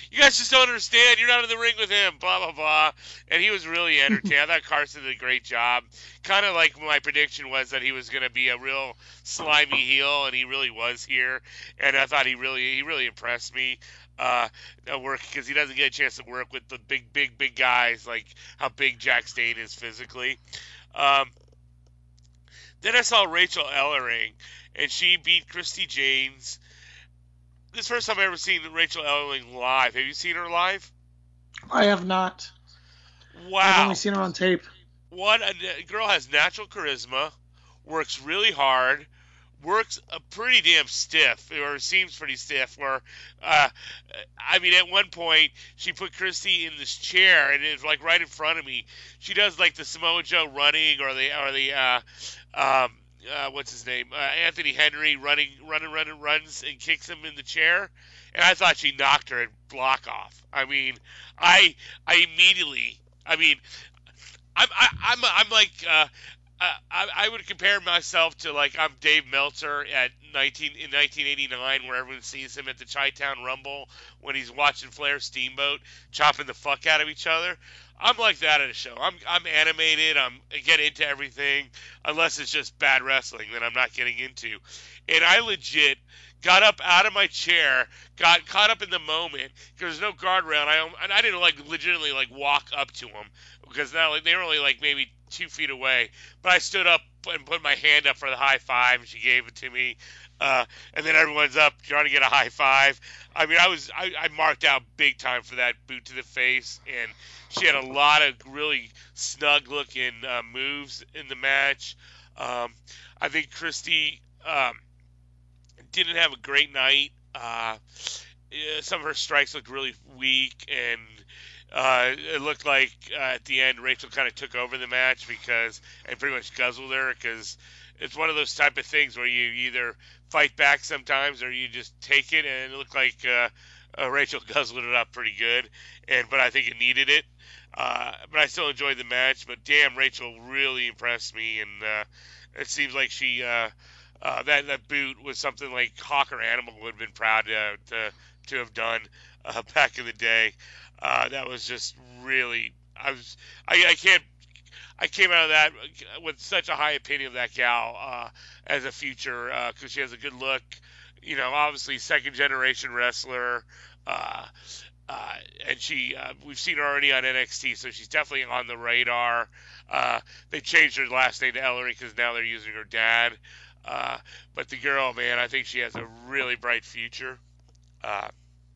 you guys just don't understand. You're not in the ring with him, blah, blah, blah. And he was really entertaining. I thought Carson did a great job. Kind of like my prediction was that he was going to be a real slimy heel, and he really was here. And I thought he really he really impressed me. Uh, work because he doesn't get a chance to work with the big, big, big guys like how big Jack Stane is physically. Um, then I saw Rachel Ellering, and she beat Christy James. This is the first time I've ever seen Rachel Ellering live. Have you seen her live? I have not. Wow. I've only seen her on tape. What a girl has natural charisma, works really hard, works a pretty damn stiff, or seems pretty stiff. Where, uh, I mean, at one point she put Christy in this chair, and it's like right in front of me. She does like the Samoa Joe running, or the or the uh, um, uh, what's his name, uh, Anthony Henry running, running, running, runs and kicks him in the chair. And I thought she knocked her and block off. I mean, I I immediately, I mean, I'm I, I'm I'm like. Uh, I, I would compare myself to like I'm Dave Meltzer at nineteen in nineteen eighty-nine, where everyone sees him at the Chi-Town Rumble when he's watching Flair Steamboat chopping the fuck out of each other. I'm like that at a show. I'm I'm animated. I'm I get into everything, unless it's just bad wrestling that I'm not getting into. And I legit got up out of my chair, got caught up in the moment because there's no guardrail, and I and I didn't like legitimately like walk up to him because now like, they were only like maybe two feet away. But I stood up and put my hand up for the high five, and she gave it to me. Uh, and then everyone's up trying to get a high five. I mean, I was I, I marked out big time for that boot to the face, and she had a lot of really snug looking uh, moves in the match. Um, I think Christy um, didn't have a great night. Uh, some of her strikes looked really weak, and uh, it looked like uh, at the end Rachel kind of took over the match because and pretty much guzzled her, because it's one of those type of things where you either fight back sometimes or you just take it, and it looked like uh, uh, Rachel guzzled it up pretty good, and but I think it needed it. Uh, but I still enjoyed the match. But damn, Rachel really impressed me, and uh, it seems like she uh, uh, that that boot was something like Hawk or Animal would have been proud to to, to have done uh, back in the day. Uh, that was just really I was I, I can't I came out of that with such a high opinion of that gal uh, as a future because uh, she has a good look. You know, obviously second generation wrestler. Uh, Uh, and she, uh, we've seen her already on N X T, so she's definitely on the radar. Uh, they changed her last name to Ellery because now they're using her dad. Uh, but the girl, man, I think she has a really bright future. Uh,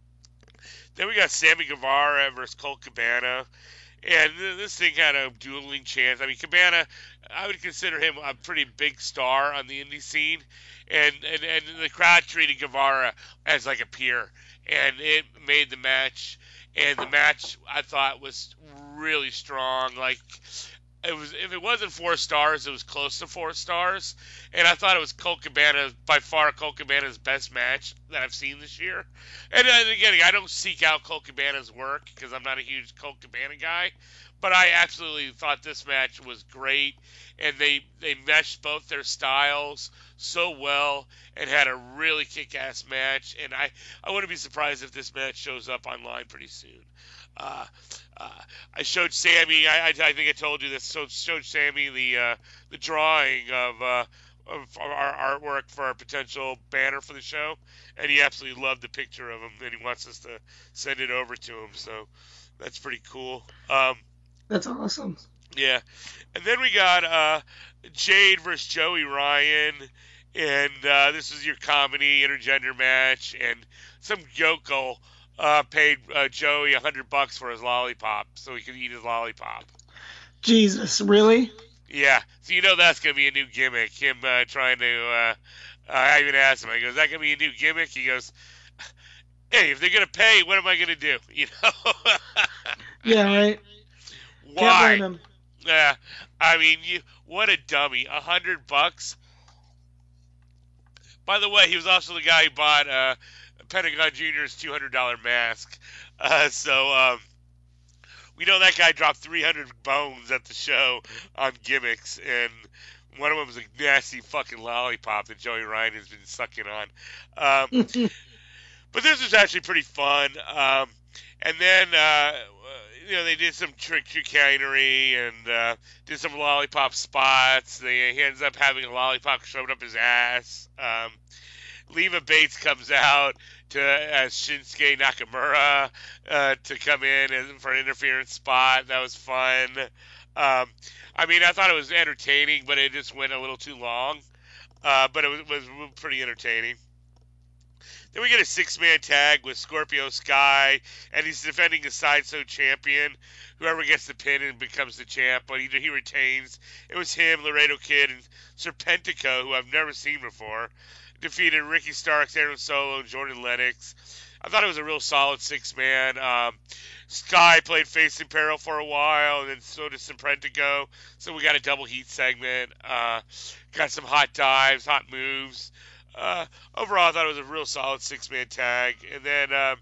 then we got Sammy Guevara versus Colt Cabana. And th- this thing had a dueling chance. I mean, Cabana, I would consider him a pretty big star on the indie scene. And, and, and the crowd treated Guevara as like a peer. And it made the match, and the match I thought was really strong. Like it was, if it wasn't four stars, it was close to four stars. And I thought it was Colt Cabana, by far Colt Cabana's best match that I've seen this year. And again, I don't seek out Colt Cabana's work because I'm not a huge Colt Cabana guy, but I absolutely thought this match was great, and they they meshed both their styles so well and had a really kick-ass match. And I, I wouldn't be surprised if this match shows up online pretty soon. Uh, uh, I showed Sammy, I, I, I think I told you this, so showed Sammy the uh, the drawing of, uh, of our artwork for our potential banner for the show, and he absolutely loved the picture of him, and he wants us to send it over to him, so that's pretty cool. Um, That's awesome. Yeah. And then we got uh, Jade versus Joey Ryan. And uh, this is your comedy intergender match. And some yokel uh, paid uh, Joey a hundred bucks for his lollipop so he could eat his lollipop. Jesus, really? Yeah. So you know that's going to be a new gimmick. Him uh, trying to... Uh, I even asked him. I goes, is that going to be a new gimmick? He goes, hey, if they're going to pay, what am I going to do? You know? Yeah, right. Why? Can't blame him. Yeah, I mean, you what a dummy. A hundred bucks. By the way, he was also the guy who bought uh, Pentagon Junior's two hundred dollar mask. Uh, so um, we know that guy dropped three hundred bones at the show on gimmicks, and one of them was a nasty fucking lollipop that Joey Ryan has been sucking on. Um, but this was actually pretty fun. Um, And then, uh, you know, they did some trick chicanery and uh, did some lollipop spots. They, he ends up having a lollipop shoved up his ass. Um, Leva Bates comes out to as Shinsuke Nakamura uh, to come in and for an interference spot. That was fun. Um, I mean, I thought it was entertaining, but it just went a little too long. Uh, but it was, was pretty entertaining. Then we get a six-man tag with Scorpio Sky, and he's defending a Sideshow champion. Whoever gets the pin and becomes the champ, but he, he retains. It was him, Laredo Kid, and Serpentico, who I've never seen before, defeated Ricky Starks, Aaron Solo, and Jordan Lennox. I thought it was a real solid six-man. Um, Sky played face in peril for a while, and then so did Serpentico. So we got a double heat segment. Uh, got some hot dives, hot moves. Uh, overall, I thought it was a real solid six-man tag. And then uh,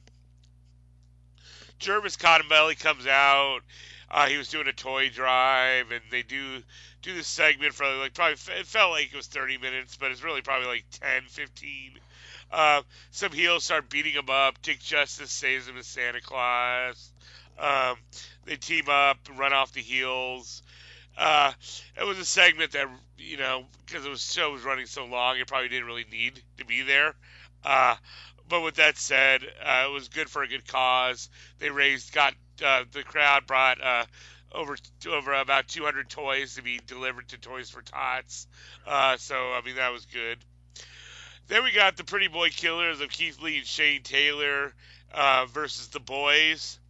Jervis Cottonbelly comes out. Uh, he was doing a toy drive, and they do do this segment for like probably it felt like it was thirty minutes, but it's really probably like ten, fifteen. Uh, some heels start beating him up. Dick Justice saves him as Santa Claus. Um, they team up and run off the heels. Uh, it was a segment that, you know, because the show was running so long, it probably didn't really need to be there. Uh, but with that said, uh, it was good for a good cause. They raised, got uh, the crowd brought uh, over over about two hundred toys to be delivered to Toys for Tots. Uh, so I mean that was good. Then we got the Pretty Boy Killers of Keith Lee and Shane Taylor uh, versus the Boys.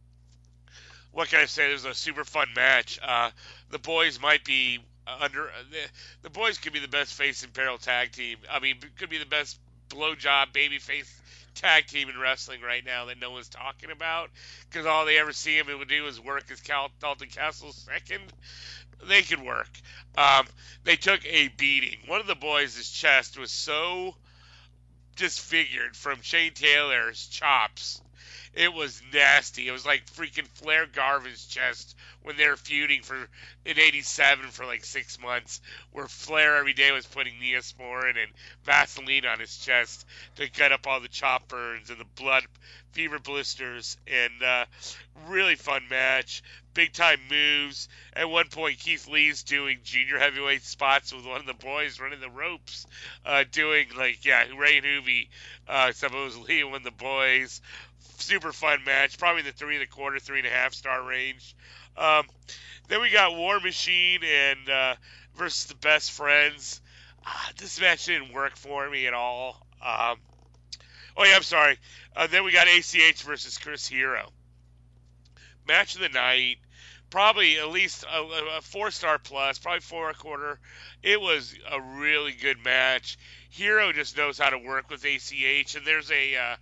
What can I say? It was a super fun match. Uh, the Boys might be under. The, the Boys could be the best face in peril tag team. I mean, could be the best blowjob babyface tag team in wrestling right now that no one's talking about. Because all they ever see him would do is work as Cal- Dalton Castle's second. They could work. Um, they took a beating. One of the boys' chest was so disfigured from Shane Taylor's chops. It was nasty. It was like freaking Flair Garvin's chest when they were feuding for in eighty-seven for like six months, where Flair every day was putting Neosporin and Vaseline on his chest to cut up all the chop burns and the blood fever blisters. And uh, really fun match. Big time moves. At one point, Keith Lee's doing junior heavyweight spots with one of the boys running the ropes, uh, doing like yeah, Ray and Hoovy, uh, supposedly one of the boys. Super fun match, probably in the three and a quarter, three and a half star range. Um, then we got War Machine and uh, versus the Best Friends. Ah, this match didn't work for me at all. Um, oh yeah, I'm sorry. Uh, then we got A C H versus Chris Hero. Match of the night, probably at least a, a four star plus, probably four and a quarter. It was a really good match. Hero just knows how to work with A C H, and there's a uh,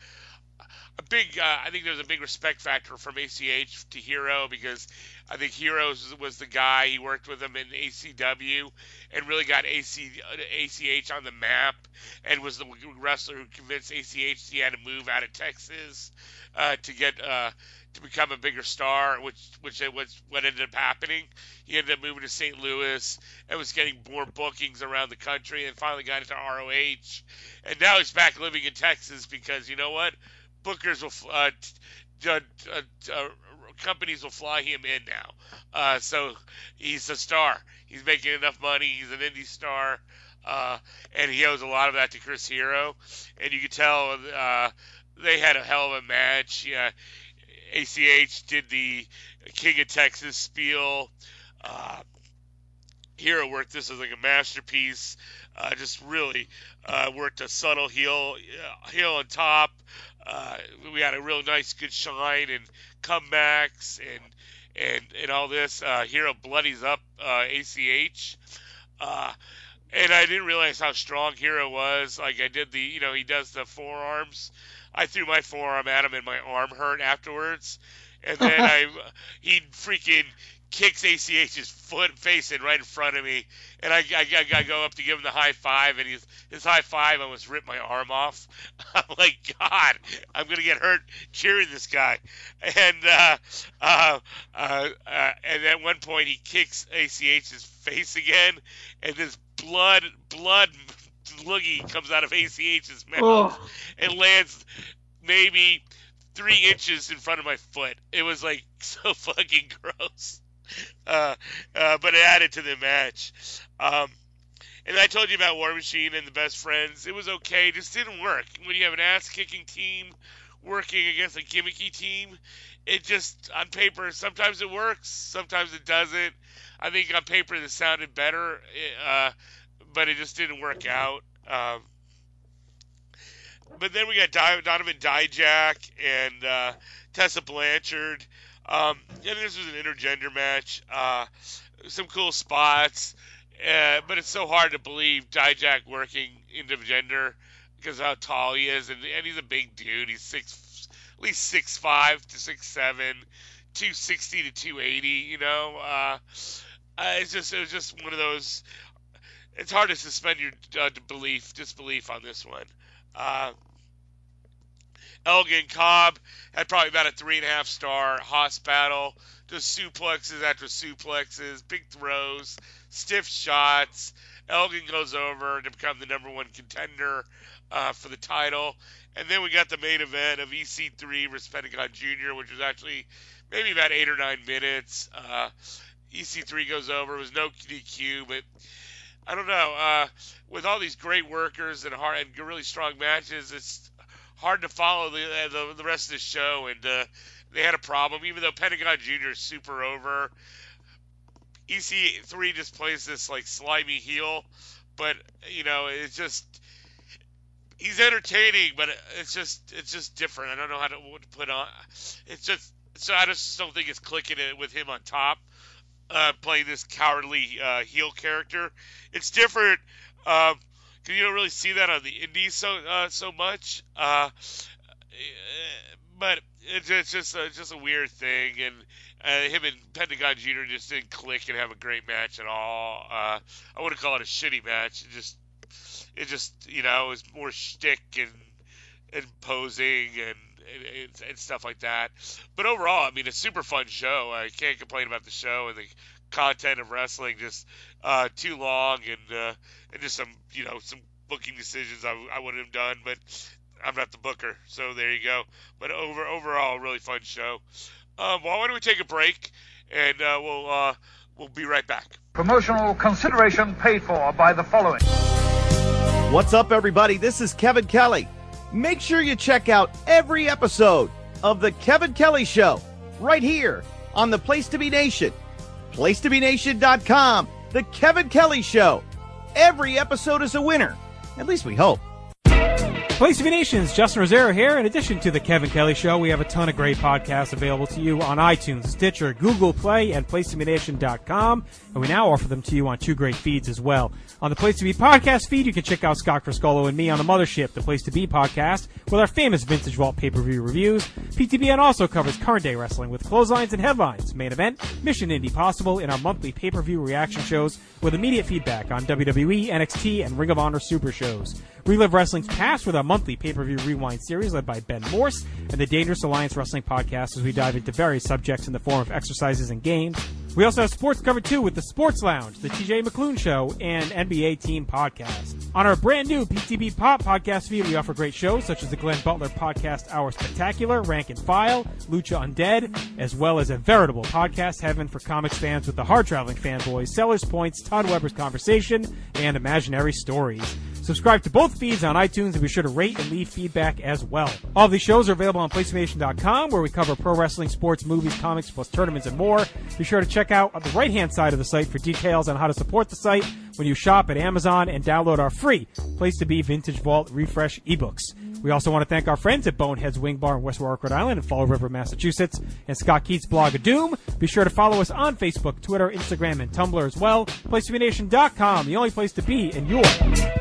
a big, uh, I think there's a big respect factor from A C H to Hero, because I think Hero was the guy, he worked with him in A C W and really got A C, A C H on the map, and was the wrestler who convinced A C H he had to move out of Texas uh, to get uh, to become a bigger star, which which was what ended up happening. He ended up moving to Saint Louis and was getting more bookings around the country, and finally got into R O H, and now he's back living in Texas because you know what? Bookers will, uh, uh, uh, uh, companies will fly him in now. Uh, so he's a star. He's making enough money. He's an indie star. Uh, and he owes a lot of that to Chris Hero. And you could tell uh, they had a hell of a match. Yeah, A C H did the King of Texas spiel. Uh, Hero worked this as like a masterpiece. Uh, just really uh, worked a subtle heel, uh, heel on top. Uh, we had a real nice, good shine and comebacks and and and all this. Uh, Hero bloodies up uh, A C H, uh, and I didn't realize how strong Hero was. Like I did the, you know, he does the forearms. I threw my forearm at him, and my arm hurt afterwards. And then I, he freaking kicks A C H's foot face in right in front of me, and I, I, I, I go up to give him the high five, and his, his high five almost ripped my arm off. I'm like, God, I'm gonna get hurt cheering this guy. And uh, uh, uh, uh, and at one point he kicks A C H's face again, and this blood blood loogie comes out of A C H's mouth Oh. and lands maybe three inches in front of my foot. It was like so fucking gross. Uh, uh, but it added to the match. Um, and I told you about War Machine and the Best Friends. It was okay, just didn't work. When you have an ass-kicking team working against a gimmicky team, it just, on paper, sometimes it works, sometimes it doesn't. I think on paper this sounded better, uh, but it just didn't work out. Um, but then we got Donovan Dijak and uh, Tessa Blanchard. Um, and this was an intergender match. Uh, some cool spots, uh, but it's so hard to believe Dijak working intergender because of how tall he is, and, and he's a big dude. He's six, at least six five to six seven, two sixty to two eighty. You know, uh, uh, it's just it was just one of those. It's hard to suspend your uh, belief, disbelief on this one. Uh, Elgin Cobb had probably about a three and a half star. Haas battle, just suplexes after suplexes, big throws, stiff shots. Elgin goes over to become the number one contender uh, for the title. And then we got the main event of E C three versus Pentagon Junior, which was actually maybe about eight or nine minutes. Uh, E C three goes over. It was no D Q, but I don't know. Uh, with all these great workers and hard and really strong matches, it's hard to follow the the, the rest of the show. And uh, they had a problem, even though Pentagon Junior is super over. E C three just plays this like slimy heel, but you know it's just he's entertaining, but it's just it's just different. I don't know how to, what to put on. It's just so I just don't think it's clicking it with him on top. Uh, playing this cowardly uh, heel character, it's different because um, you don't really see that on the indies so uh, so much. Uh, but it's, it's just a, it's just a weird thing, and uh, him and Pentagon Junior just didn't click and have a great match at all. Uh, I wouldn't call it a shitty match. It just it just you know it was more shtick and and posing and. And, and stuff like that. But overall, I mean, a super fun show. I can't complain about the show and the content of wrestling. Just uh, too long and uh, and just some, you know, some booking decisions I, I wouldn't have done. But I'm not the booker, so there you go. But over overall, a really fun show. Um, well, why don't we take a break and uh, we'll uh, we'll be right back. Promotional consideration paid for by the following. What's up, everybody? This is Kevin Kelly. Make sure you check out every episode of The Kevin Kelly Show right here on the Place to Be Nation. place to be nation dot com. The Kevin Kelly Show. Every episode is a winner. At least we hope. Place to Be Nation's Justin Rosero here. In addition to The Kevin Kelly Show, we have a ton of great podcasts available to you on iTunes, Stitcher, Google Play, and place to be nation dot com. And we now offer them to you on two great feeds as well. On the Place to Be podcast feed, you can check out Scott Friscolo and me on the Mothership, the Place to Be podcast, with our famous Vintage Vault pay-per-view reviews. P T B N also covers current day wrestling with clotheslines and headlines, main event, Mission Indie Possible, in our monthly pay-per-view reaction shows with immediate feedback on W W E, N X T, and Ring of Honor Super shows. Relive Wrestling's past with our monthly pay-per-view rewind series led by Ben Morse and the Dangerous Alliance Wrestling podcast as we dive into various subjects in the form of exercises and games. We also have sports covered too with the Sports Lounge, the T J McClune Show, and N B A Team Podcast. On our brand new P T B Pop podcast feed, we offer great shows such as the Glenn Butler Podcast Hour Spectacular, Rank and File, Lucha Undead, as well as a veritable podcast heaven for comics fans with the Hard Traveling Fanboys, Sellers Points, Todd Weber's Conversation, and Imaginary Stories. Subscribe to both feeds on iTunes and be sure to rate and leave feedback as well. All of these shows are available on place to be nation dot com, where we cover pro wrestling, sports, movies, comics, plus tournaments and more. Be sure to check out on the right-hand side of the site for details on how to support the site when you shop at Amazon and download our free Place to Be Vintage Vault Refresh ebooks. We also want to thank our friends at Boneheads Wing Bar in West Warwick, Rhode Island, and Fall River, Massachusetts, and Scott Keats' blog of Doom. Be sure to follow us on Facebook, Twitter, Instagram, and Tumblr as well. place to be nation dot com, the only place to be in your...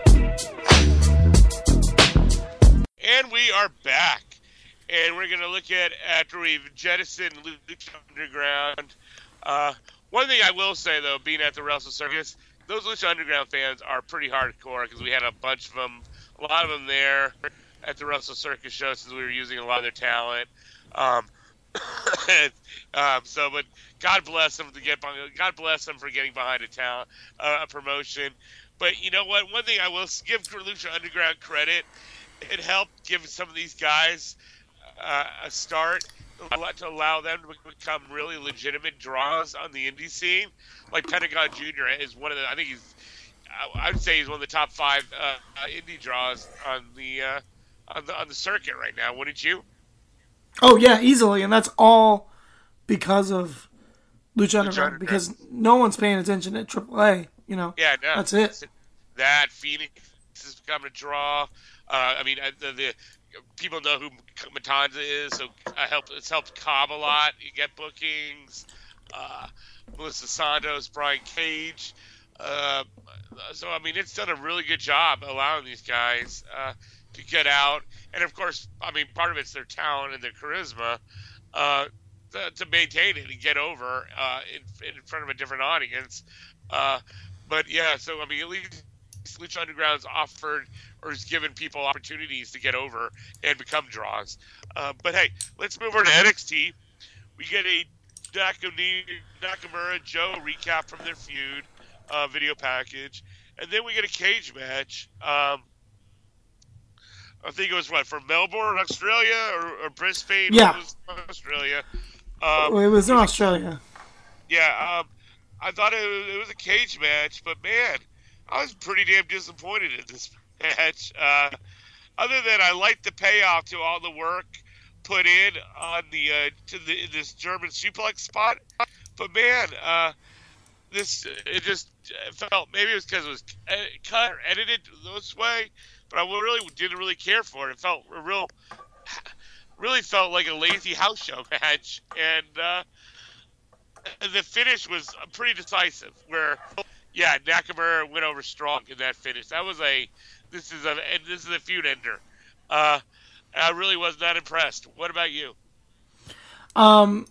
And we are back. And we're going to look at, after we've jettisoned Lucha Underground, uh, one thing I will say, though, being at the Wrestle Circus, those Lucha Underground fans are pretty hardcore because we had a bunch of them, a lot of them there at the Wrestle Circus show since we were using a lot of their talent. Um, um, so, but God bless them to get, God bless them for getting behind a talent, uh, a promotion. But you know what? One thing I will give Lucha Underground credit, it helped give some of these guys uh, a start to allow them to become really legitimate draws on the indie scene. Like Pentagon Junior is one of the, I think he's, I would say he's one of the top five uh, uh, indie draws on the, uh, on the on the circuit right now. Wouldn't you? Oh yeah, easily, and that's all because of Lucha Underground. Because no one's paying attention at triple A. You know. Yeah, no, that's it. That Phoenix has become a draw. Uh, I mean, the, the people know who Matanza is, so I help, it's helped Cobb a lot. You get bookings. Uh, Melissa Santos, Brian Cage. Uh, so, I mean, it's done a really good job allowing these guys uh, to get out. And, of course, I mean, part of it's their talent and their charisma uh, to, to maintain it and get over uh, in, in front of a different audience. Uh, but, yeah, so, I mean, at least Lucha Underground's offered or has given people opportunities to get over and become draws. Uh, but, hey, let's move over to N X T. We get a Nakamura Joe recap from their feud uh, video package. And then we get a cage match. Um, I think it was, what, from Melbourne, Australia, or, or Brisbane? Yeah. It was Australia. Um, it was in Australia. Yeah, um, I thought it was, it was a cage match, but, man, I was pretty damn disappointed in this match. Uh, other than I liked the payoff to all the work put in on the uh, to the this German suplex spot, but man, uh, this it just it felt, maybe it was because it was cut or edited this way, but I really didn't really care for it. It felt a real, really felt like a lazy house show match, and uh, the finish was pretty decisive. Where, yeah, Nakamura went over strong in that finish. That was a this is a and this is a feud ender. Uh, I really was not impressed. What about you? Um,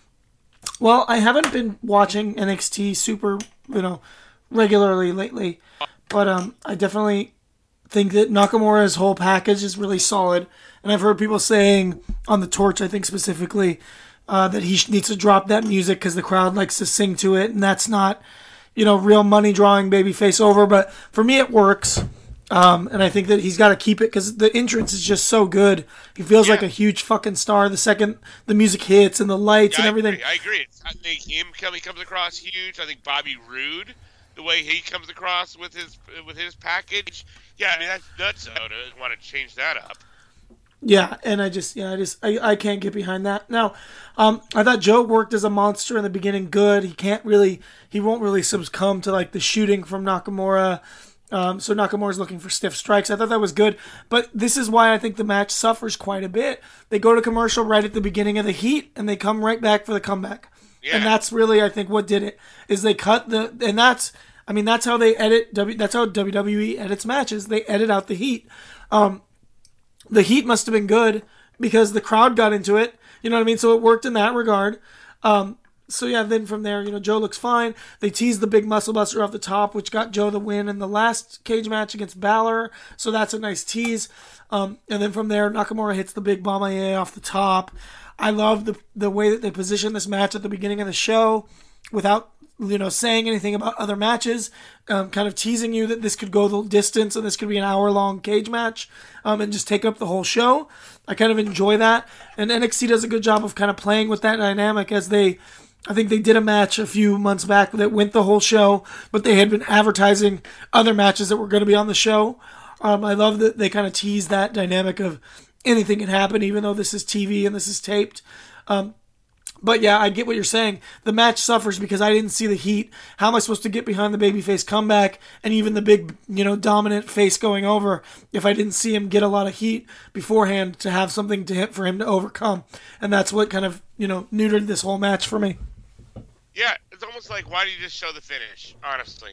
well, I haven't been watching N X T super, you know, regularly lately, but um, I definitely think that Nakamura's whole package is really solid, and I've heard people saying on the Torch, I think specifically, uh, that he needs to drop that music because the crowd likes to sing to it, and that's not, you know, real money drawing babyface over. But for me, it works. Um, and I think that he's got to keep it because the entrance is just so good. He feels yeah. like a huge fucking star the second the music hits and the lights yeah, and everything. I agree. I agree. I think him coming comes across huge. I think Bobby Roode, the way he comes across with his with his package. Yeah, I mean that's nuts. So to want to change that up. Yeah, and I just yeah I just I, I can't get behind that. Now, um, I thought Joe worked as a monster in the beginning. Good. He can't really he won't really succumb to like the shooting from Nakamura. Um, so Nakamura's looking for stiff strikes. I thought that was good. But this is why I think the match suffers quite a bit. They go to commercial right at the beginning of the heat, and they come right back for the comeback. Yeah. And that's really, I think, what did it, is they cut the, and that's, I mean, that's how they edit, w, that's how W W E edits matches. They edit out the heat. Um, the heat must have been good because the crowd got into it. You know what I mean? So it worked in that regard. Um, So, yeah, then from there, you know, Joe looks fine. They teased the big muscle buster off the top, which got Joe the win in the last cage match against Balor. So that's a nice tease. Um, and then from there, Nakamura hits the big Bomaye off the top. I love the the way that they positioned this match at the beginning of the show without, you know, saying anything about other matches, um, kind of teasing you that this could go the distance and this could be an hour-long cage match um, and just take up the whole show. I kind of enjoy that. And N X T does a good job of kind of playing with that dynamic as they... I think they did a match a few months back that went the whole show, but they had been advertising other matches that were going to be on the show. Um, I love that they kind of tease that dynamic of anything can happen, even though this is T V and this is taped. Um, but yeah, I get what you're saying. The match suffers because I didn't see the heat. How am I supposed to get behind the babyface comeback and even the big, you know, dominant face going over if I didn't see him get a lot of heat beforehand to have something to hit for him to overcome? And that's what kind of, you know, neutered this whole match for me. Yeah, it's almost like, why do you just show the finish, honestly?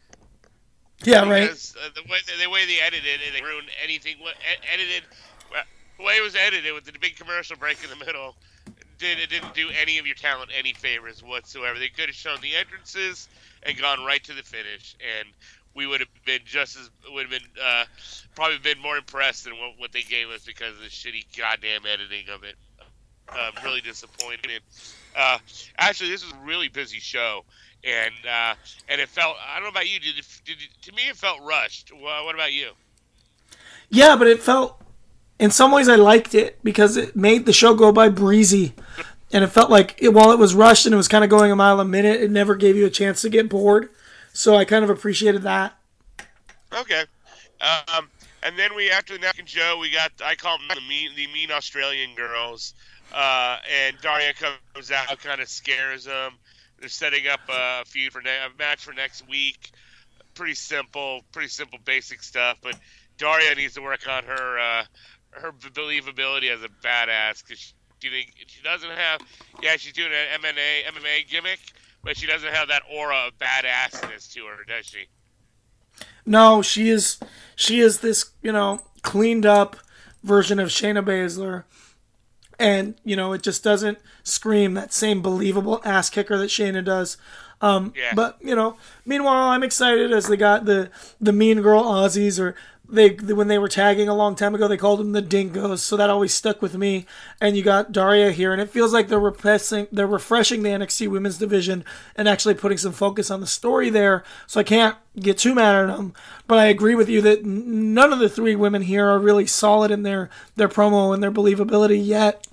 Yeah, because, right. Uh, the way the way they edited it, they ruined anything. Edited, the way it was edited with the big commercial break in the middle, did it didn't do any of your talent any favors whatsoever. They could have shown the entrances and gone right to the finish, and we would have been just as would have been uh, probably been more impressed than what, what they gave us because of the shitty goddamn editing of it. Uh, really disappointed. Uh, actually, this was a really busy show, and uh, and it felt. I don't know about you. Did, it, did it, to me it felt rushed. Well, what about you? Yeah, but it felt in some ways I liked it because it made the show go by breezy. And it felt like it, while it was rushed and it was kind of going a mile a minute, it never gave you a chance to get bored. So I kind of appreciated that. Okay. Um, and then we, after the Neck and Joe, we got, I call them the mean, the mean Australian girls. Uh, and Daria comes out, kind of scares them. They're setting up a feud for ne- a match for next week. Pretty simple, pretty simple, basic stuff. But Daria needs to work on her uh, her believability as a badass because she, she doesn't have. Yeah, she's doing an M M A M M A gimmick, but she doesn't have that aura of badassness to her, does she? No, she is. She is this, you know, cleaned up version of Shayna Baszler. And, you know, it just doesn't scream that same believable ass kicker that Shayna does. Um, yeah. But, you know, meanwhile, I'm excited as they got the, the Mean Girl Aussies, or they when they were tagging a long time ago, they called them the Dingoes. So that always stuck with me. And you got Daria here, and it feels like they're refreshing, they're refreshing the N X T Women's Division and actually putting some focus on the story there. So I can't get too mad at them. But I agree with you that none of the three women here are really solid in their, their promo and their believability yet.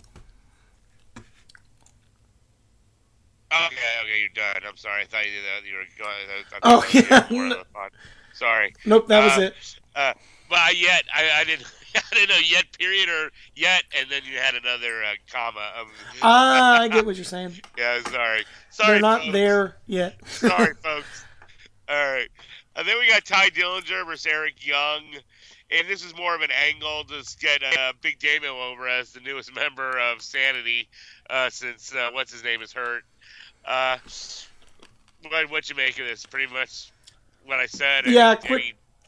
Okay, okay, you're done. I'm sorry. I thought you, uh, you were going. I Oh, thought you yeah. were no. Sorry. Nope, that was uh, it. Uh, but yet, I, I didn't. I didn't know yet. Period or yet, and then you had another uh, comma. Um, Ah, I get what you're saying. Yeah, sorry. Sorry, They're not folks. there yet. Sorry, folks. All right. And then we got Ty Dillinger versus Eric Young. And this is more of an angle to get uh, Big Damo over as the newest member of Sanity uh, since uh, what's his name is hurt. Uh, what what you make of this? Pretty much what I said. Yeah, and, quick. I mean,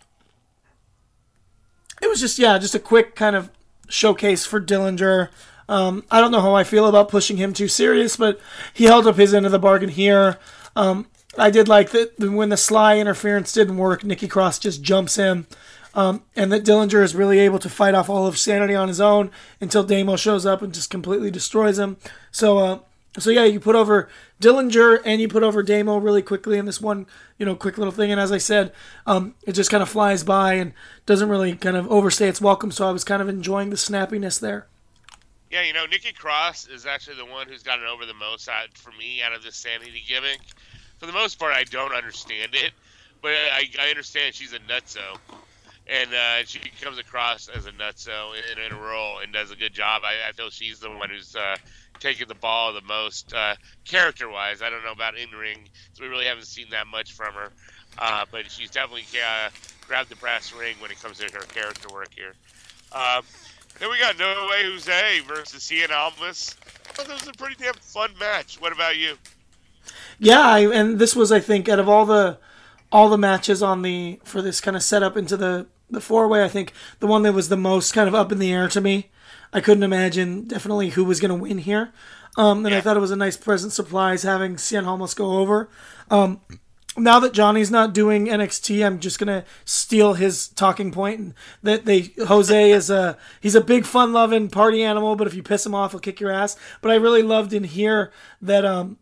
It was just, yeah, just a quick kind of showcase for Dillinger. Um, I don't know how I feel about pushing him too serious, but he held up his end of the bargain here. Um, I did like that when the Sly interference didn't work, Nikki Cross just jumps him. Um, and that Dillinger is really able to fight off all of Sanity on his own until Damo shows up and just completely destroys him. So, uh, so yeah, you put over Dillinger and you put over Damo really quickly in this one, you know, quick little thing. And as I said, um, it just kind of flies by and doesn't really kind of overstay its welcome. So I was kind of enjoying the snappiness there. yeah, you know, Nikki Cross is actually the one who's gotten over the most out for me out of this Sanity gimmick. For the most part, I don't understand it, but I, I understand she's a nutso. And uh, she comes across as a nutso in, in a role and does a good job. I, I feel she's the one who's uh, taking the ball the most uh, character-wise. I don't know about in-ring, so we really haven't seen that much from her. Uh, but she's definitely uh, grabbed the brass ring when it comes to her character work here. Um, then we got No Way Jose versus Cien Almas. I thought this was a pretty damn fun match. What about you? Yeah, I, and this was, I think, out of all the all the matches on the for this kind of setup into the the four way, I think the one that was the most kind of up in the air to me. I couldn't imagine definitely who was going to win here, um, and yeah. I thought it was a nice present surprise having Cien Almas go over. Um, now that Johnny's not doing N X T, I'm just gonna steal his talking point, and that they Jose is a he's a big fun loving party animal, but if you piss him off, he'll kick your ass. But I really loved in here that um.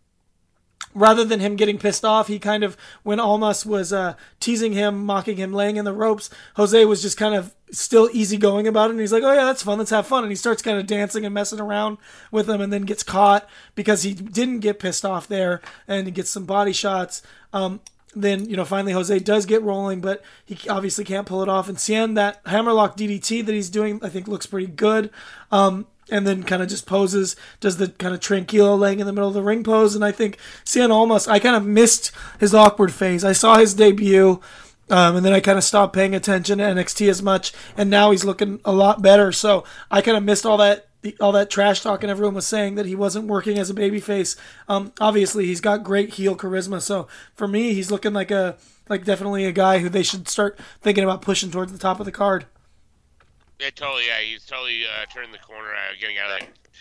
Rather than him getting pissed off, he kind of, when Almas was uh, teasing him, mocking him, laying in the ropes, Jose was just kind of still easygoing about it. And he's like, oh, yeah, that's fun. Let's have fun. And he starts kind of dancing and messing around with him and then gets caught because he didn't get pissed off there and he gets some body shots. Um, then, you know, finally Jose does get rolling, but he obviously can't pull it off. And Cien, that hammerlock D D T that he's doing, I think looks pretty good. Um, and then kind of just poses, does the kind of tranquilo laying in the middle of the ring pose. And I think Cien Almas, I kind of missed his awkward phase. I saw his debut, um, and then I kind of stopped paying attention to N X T as much, and now he's looking a lot better. So I kind of missed all that all that trash talk, and everyone was saying that he wasn't working as a babyface. Um, obviously, he's got great heel charisma. So for me, he's looking like a like definitely a guy who they should start thinking about pushing towards the top of the card. Yeah, totally. Yeah, he's totally uh, turning the corner, uh, getting out of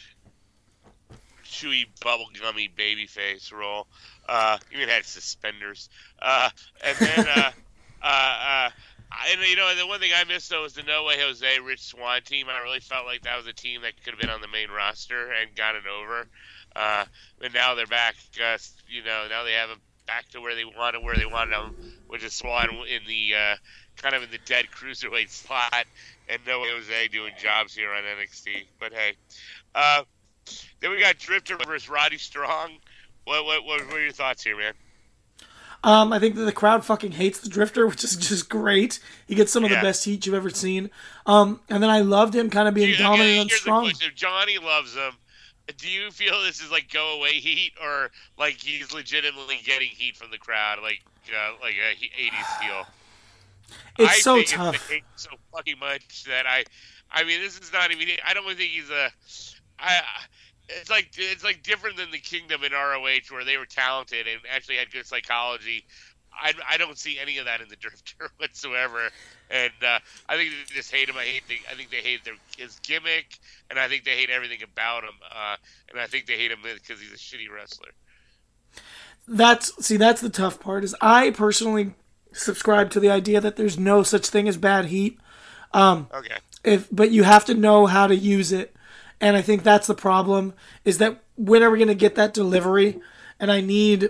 that chewy, bubblegummy baby face role. Uh, even had suspenders. Uh, and then, uh, uh, uh, and you know, the one thing I missed though was the No Way Jose Rich Swann team. I really felt like that was a team that could have been on the main roster and gotten over. Uh, but now they're back. Uh, you know, now they have them back to where they wanted, where they wanted them, which is Swann in the uh, kind of in the dead cruiserweight slot, and no Jose doing jobs here on N X T. But hey, uh, then we got Drifter versus Roddy Strong. What what what were your thoughts here, man? Um, I think that the crowd fucking hates the Drifter, which is just great. He gets some of Yeah. the best heat you've ever seen. Um, and then I loved him kind of being Do you- dominant okay, and here's the strong. question. If Johnny loves him, do you feel this is like go away heat, or like he's legitimately getting heat from the crowd, like uh, like a he- eighties feel? It's I so think tough. It's, hate so fucking much that I, I mean, this is not even. I don't think he's a. I. It's like it's like different than the Kingdom in R O H, where they were talented and actually had good psychology. I, I don't see any of that in the Drifter whatsoever, and uh, I think they just hate him. I hate the, I think they hate their, his gimmick, and I think they hate everything about him. Uh, and I think they hate him because he's a shitty wrestler. That's see, that's the tough part. Is I personally subscribe to the idea that there's no such thing as bad heat. Um, Okay. If but you have to know how to use it, and I think that's the problem. Is that when are we going to get that delivery? And I need.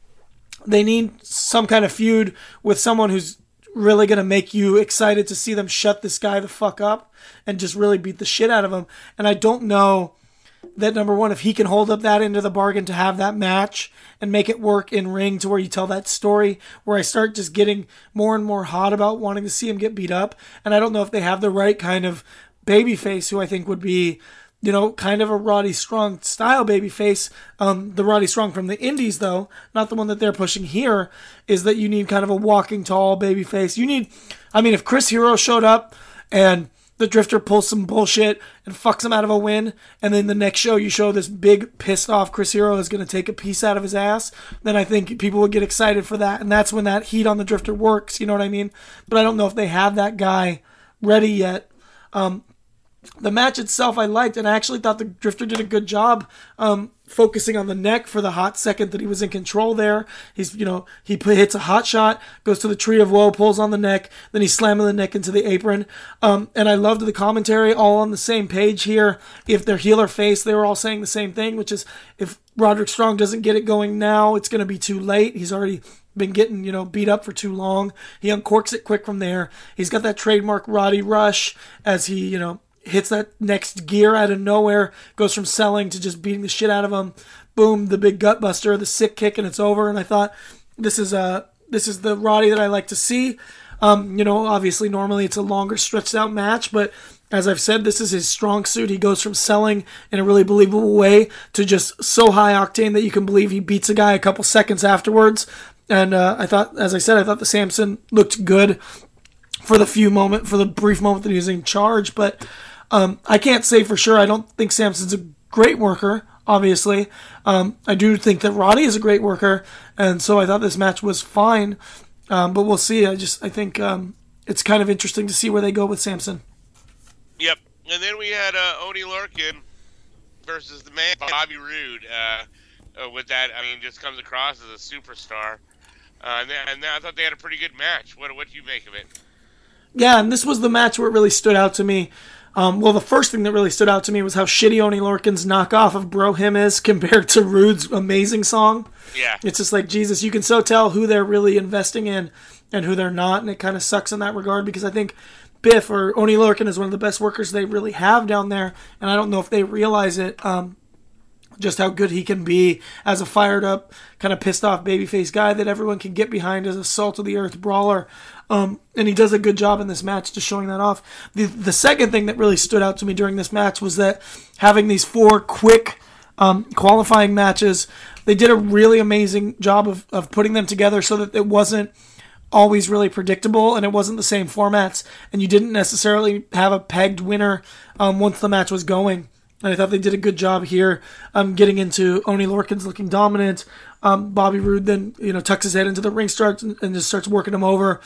They need some kind of feud with someone who's really going to make you excited to see them shut this guy the fuck up and just really beat the shit out of him. And I don't know that, number one, if he can hold up that end of the bargain to have that match and make it work in ring to where you tell that story, where I start just getting more and more hot about wanting to see him get beat up. And I don't know if they have the right kind of babyface who I think would be, you know, kind of a Roddy Strong style babyface. Um, the Roddy Strong from the Indies, though, not the one that they're pushing here, is that you need kind of a walking tall babyface. You need, I mean, if Chris Hero showed up and the Drifter pulls some bullshit and fucks him out of a win, and then the next show you show this big pissed off Chris Hero is going to take a piece out of his ass, then I think people would get excited for that. And that's when that heat on the Drifter works, you know what I mean? But I don't know if they have that guy ready yet. Um, The match itself I liked, and I actually thought the Drifter did a good job um, focusing on the neck for the hot second that he was in control there. He's, you know, he put, hits a hot shot, goes to the Tree of Woe, pulls on the neck, then he's slamming the neck into the apron. Um, and I loved the commentary, all on the same page here. If they're heel or face, they were all saying the same thing, which is if Roderick Strong doesn't get it going now, it's going to be too late. He's already been getting, you know, beat up for too long. He uncorks it quick from there. He's got that trademark Roddy Rush as he, you know, hits that next gear out of nowhere, goes from selling to just beating the shit out of him. Boom, the big gut buster, the sick kick, and it's over. And I thought, this is uh this is the Roddy that I like to see. Um, you know, obviously normally it's a longer stretched out match, but as I've said, this is his strong suit. He goes from selling in a really believable way to just so high octane that you can believe he beats a guy a couple seconds afterwards. And uh, I thought, as I said, I thought the Samson looked good for the few moment, for the brief moment that he was in charge, but Um, I can't say for sure. I don't think Samson's a great worker, obviously. Um, I do think that Roddy is a great worker, and so I thought this match was fine. Um, but we'll see. I just I think um, it's kind of interesting to see where they go with Samson. Yep. And then we had uh, Oney Lorcan versus the man Bobby Roode. Uh, uh, with that, I mean, just comes across as a superstar. Uh, and, then, and then I thought they had a pretty good match. What what do you make of it? Yeah, and this was the match where it really stood out to me. Um, well, the first thing that really stood out to me was how shitty Oney Lorcan's knockoff of Bro Him is compared to Rude's amazing song. Yeah. It's just like, Jesus, you can so tell who they're really investing in and who they're not, and it kind of sucks in that regard because I think Biff or Oney Lorcan is one of the best workers they really have down there, and I don't know if they realize it, um, just how good he can be as a fired up, kind of pissed off babyface guy that everyone can get behind as a salt-of-the-earth brawler. Um, and he does a good job in this match just showing that off. The the second thing that really stood out to me during this match was that having these four quick um, qualifying matches, they did a really amazing job of, of putting them together so that it wasn't always really predictable and it wasn't the same formats and you didn't necessarily have a pegged winner um, once the match was going. And I thought they did a good job here um, getting into Oney Lorcan's looking dominant. Um, Bobby Roode then, you know, tucks his head into the ring starts and, and just starts working him over.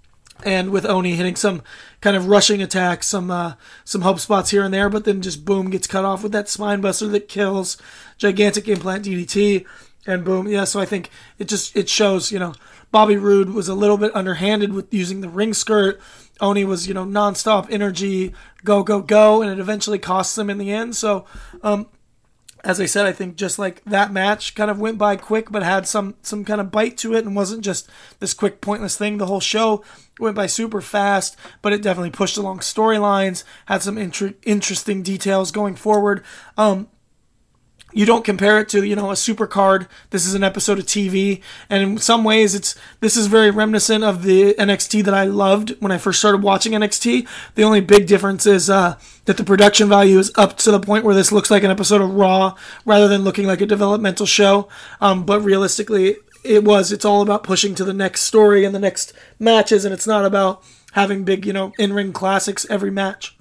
And with Oney hitting some kind of rushing attacks, some uh, some hope spots here and there, but then just boom, gets cut off with that spine buster that kills, gigantic implant D D T, and boom. Yeah, so I think it just it shows, you know, Bobby Roode was a little bit underhanded with using the ring skirt. Oney was, you know, nonstop energy, go, go, go, and it eventually costs him in the end. So um, as I said, I think just like that match kind of went by quick, but had some some kind of bite to it and wasn't just this quick, pointless thing. The whole show went by super fast, but it definitely pushed along storylines, had some inter- interesting details going forward. Um, You don't compare it to, you know, a super card. This is an episode of T V. And in some ways, it's this is very reminiscent of the N X T that I loved when I first started watching N X T. The only big difference is uh, that the production value is up to the point where this looks like an episode of Raw rather than looking like a developmental show. Um, but realistically, it was. It's all about pushing to the next story and the next matches, and it's not about having big, you know, in-ring classics every match.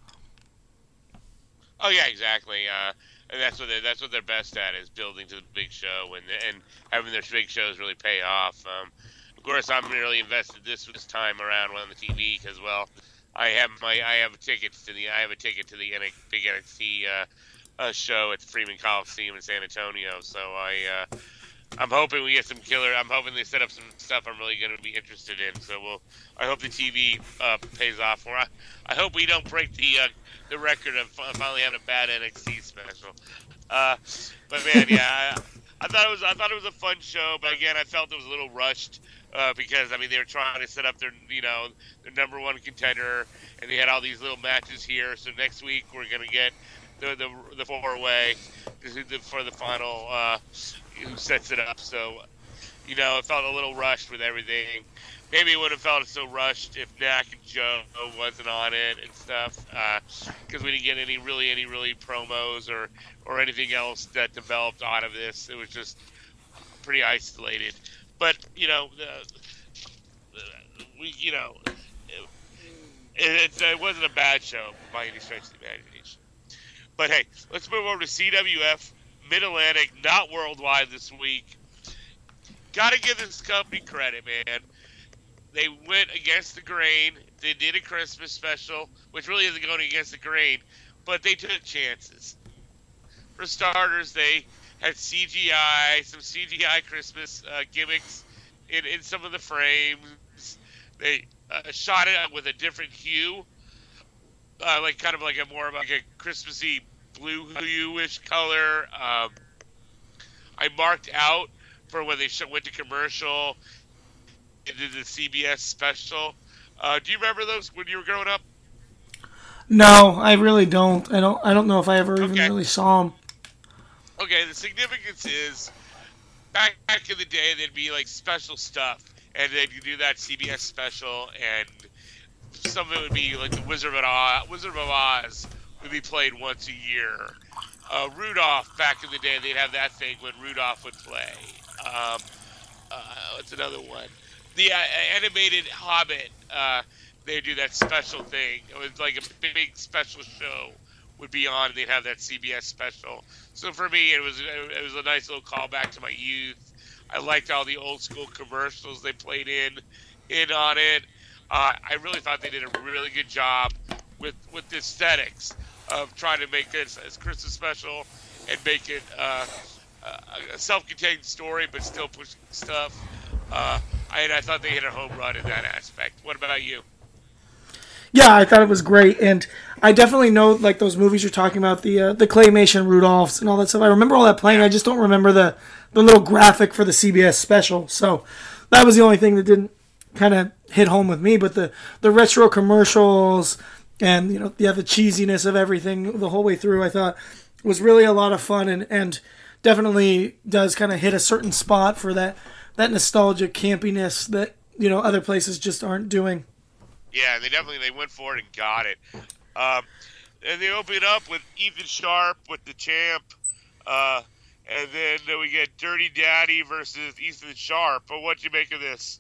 Oh, yeah, exactly. Uh And that's what they're, that's what they're best at, is building to the big show and and having their big shows really pay off. Um, of course, I'm really invested this this time around on the T V because, well, I have my I have a ticket to the I have a ticket to the N X, big N X T uh, uh, show at the Freeman Coliseum in San Antonio. So I uh, I'm hoping we get some killer. I'm hoping they set up some stuff I'm really going to be interested in. So we'll I hope the T V uh, pays off for. I I hope we don't break the uh, the record of finally having a bad N X T special. Uh, but man, yeah, I, I thought it was I thought it was a fun show, but again, I felt it was a little rushed uh, because I mean they were trying to set up their you know their number one contender, and they had all these little matches here. So next week we're gonna get the the, the four way for the final uh, who sets it up. So you know it felt a little rushed with everything. Maybe it would have felt so rushed if Knack and Joe wasn't on it and stuff, because uh, we didn't get any really any really promos or, or anything else that developed out of this. It was just pretty isolated. But you know, uh, we you know, it, it, it wasn't a bad show by any stretch of the imagination. But hey, let's move over to C W F Mid Atlantic, not worldwide this week. Got to give this company credit, man. They went against the grain. They did a Christmas special, which really isn't going against the grain, but they took chances. For starters, they had C G I, some C G I Christmas uh, gimmicks in, in some of the frames. They uh, shot it with a different hue, uh, like kind of like a more of like a Christmassy blue hue-ish color. Um, I marked out for when they went to commercial. It did the C B S special. Uh, do you remember those when you were growing up? No, I really don't. I don't. I don't know if I ever even Okay. really saw them. Okay, the significance is back, back in the day, there'd be like special stuff, and they'd do that C B S special, and some of it would be like the Wizard of Oz. Wizard of Oz would be played once a year. Uh, Rudolph, back in the day, they'd have that thing when Rudolph would play. Um, uh, what's another one? The uh, animated Hobbit, uh, they do that special thing. It was like a big special show would be on, and they'd have that C B S special. So for me, it was it was a nice little callback to my youth. I liked all the old school commercials they played in in on it. Uh, I really thought they did a really good job with with the aesthetics of trying to make this as Christmas special and make it uh, a self-contained story, but still push stuff. Uh, I, I thought they hit a home run in that aspect. What about you? Yeah, I thought it was great, and I definitely know like those movies you're talking about, the uh, the claymation Rudolphs and all that stuff. I remember all that playing. I just don't remember the the little graphic for the C B S special. So that was the only thing that didn't kind of hit home with me. But the the retro commercials and you know yeah the cheesiness of everything the whole way through, I thought was really a lot of fun, and and definitely does kind of hit a certain spot for that that nostalgic campiness that you know other places just aren't doing. Yeah, they definitely they went for it and got it. Um, and they open it up with Ethan Sharp with the champ, uh, and then we get Dirty Daddy versus Ethan Sharp. But what'd you make of this?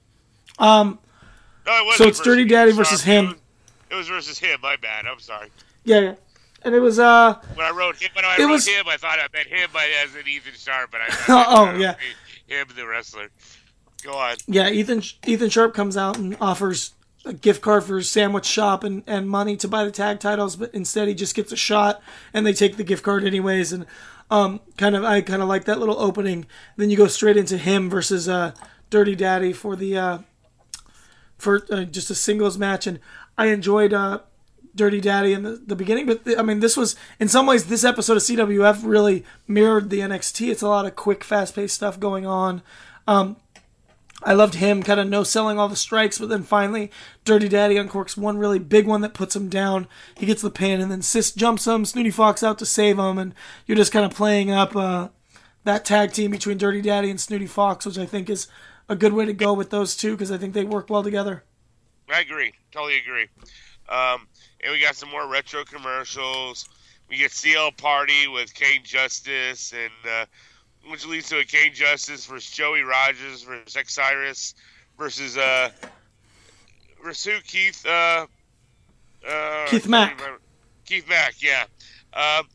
Um, no, it wasn't so it's versus Dirty Ethan Daddy Sharp. versus him. It was, it was versus him. My bad. I'm sorry. Yeah, yeah. And it was uh. When I wrote him, when I it wrote was, him, I thought I meant him as in Ethan Sharp, but I. I oh meant, uh, yeah. Him, the wrestler. Go on. Yeah, Ethan Ethan Sharp comes out and offers a gift card for his sandwich shop and, and money to buy the tag titles, but instead he just gets a shot, and they take the gift card anyways. And um, kind of I kind of like that little opening. Then you go straight into him versus uh, Dirty Daddy for the uh, for uh, just a singles match, and I enjoyed uh, Dirty Daddy in the, the beginning. But, th- I mean, this was, in some ways, this episode of C W F really mirrored the N X T. It's a lot of quick, fast-paced stuff going on. Um, I loved him kind of no-selling all the strikes, but then finally Dirty Daddy uncorks one really big one that puts him down. He gets the pin, and then Sis jumps him, Snooty Fox out to save him, and you're just kind of playing up uh, that tag team between Dirty Daddy and Snooty Fox, which I think is a good way to go with those two because I think they work well together. I agree. Totally agree. Um, and we got some more retro commercials. We get C L Party with Kane Justice, and uh, which leads to a Kane Justice versus Joey Rogers versus Osiris versus uh versus who? Keith uh, uh Keith Mack. Keith Mack, yeah. Um,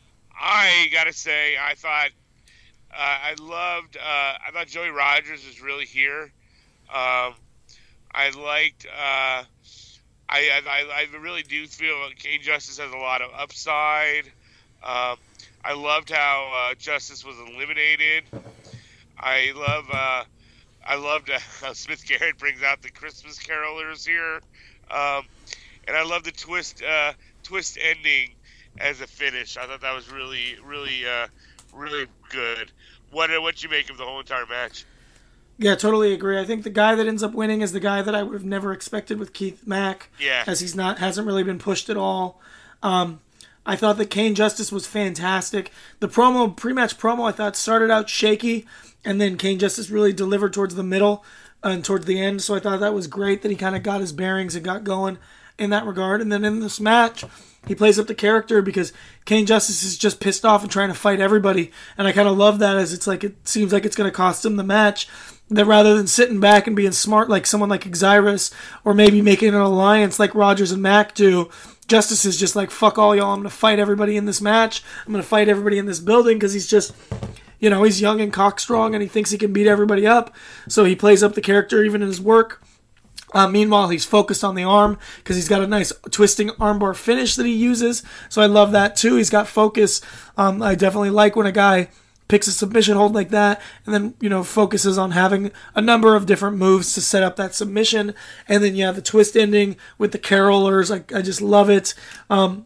I gotta say, I thought uh, I loved. Uh, I thought Joey Rogers was really here. Um, I liked. Uh, I, I I really do feel like Kane Justice has a lot of upside. Um, I loved how uh, Justice was eliminated. I love uh, I loved uh, how Smith Garrett brings out the Christmas carolers here, um, and I love the twist uh, twist ending as a finish. I thought that was really really uh, really good. What what you make of the whole entire match? Yeah, totally agree. I think the guy that ends up winning is the guy that I would have never expected with Keith Mack. Yeah, as he's not hasn't really been pushed at all. Um, I thought that Kane Justice was fantastic. The promo, pre-match promo, I thought started out shaky, and then Kane Justice really delivered towards the middle and towards the end. So I thought that was great that he kind of got his bearings and got going in that regard. And then in this match, he plays up the character because Kane Justice is just pissed off and trying to fight everybody. And I kind of love that, as it's like it seems like it's going to cost him the match. That rather than sitting back and being smart like someone like Osiris, or maybe making an alliance like Rogers and Mack do, Justice is just like, fuck all y'all, I'm going to fight everybody in this match. I'm going to fight everybody in this building because he's just, you know, he's young and cockstrong and he thinks he can beat everybody up. So he plays up the character even in his work. Uh, meanwhile, he's focused on the arm because he's got a nice twisting armbar finish that he uses. So I love that too. He's got focus. Um, I definitely like when a guy picks a submission hold like that and then, you know, focuses on having a number of different moves to set up that submission. And then, yeah, the twist ending with the carolers, I, I just love it. Um,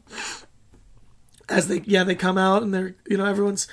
as they, yeah, they come out and they're, you know, everyone's,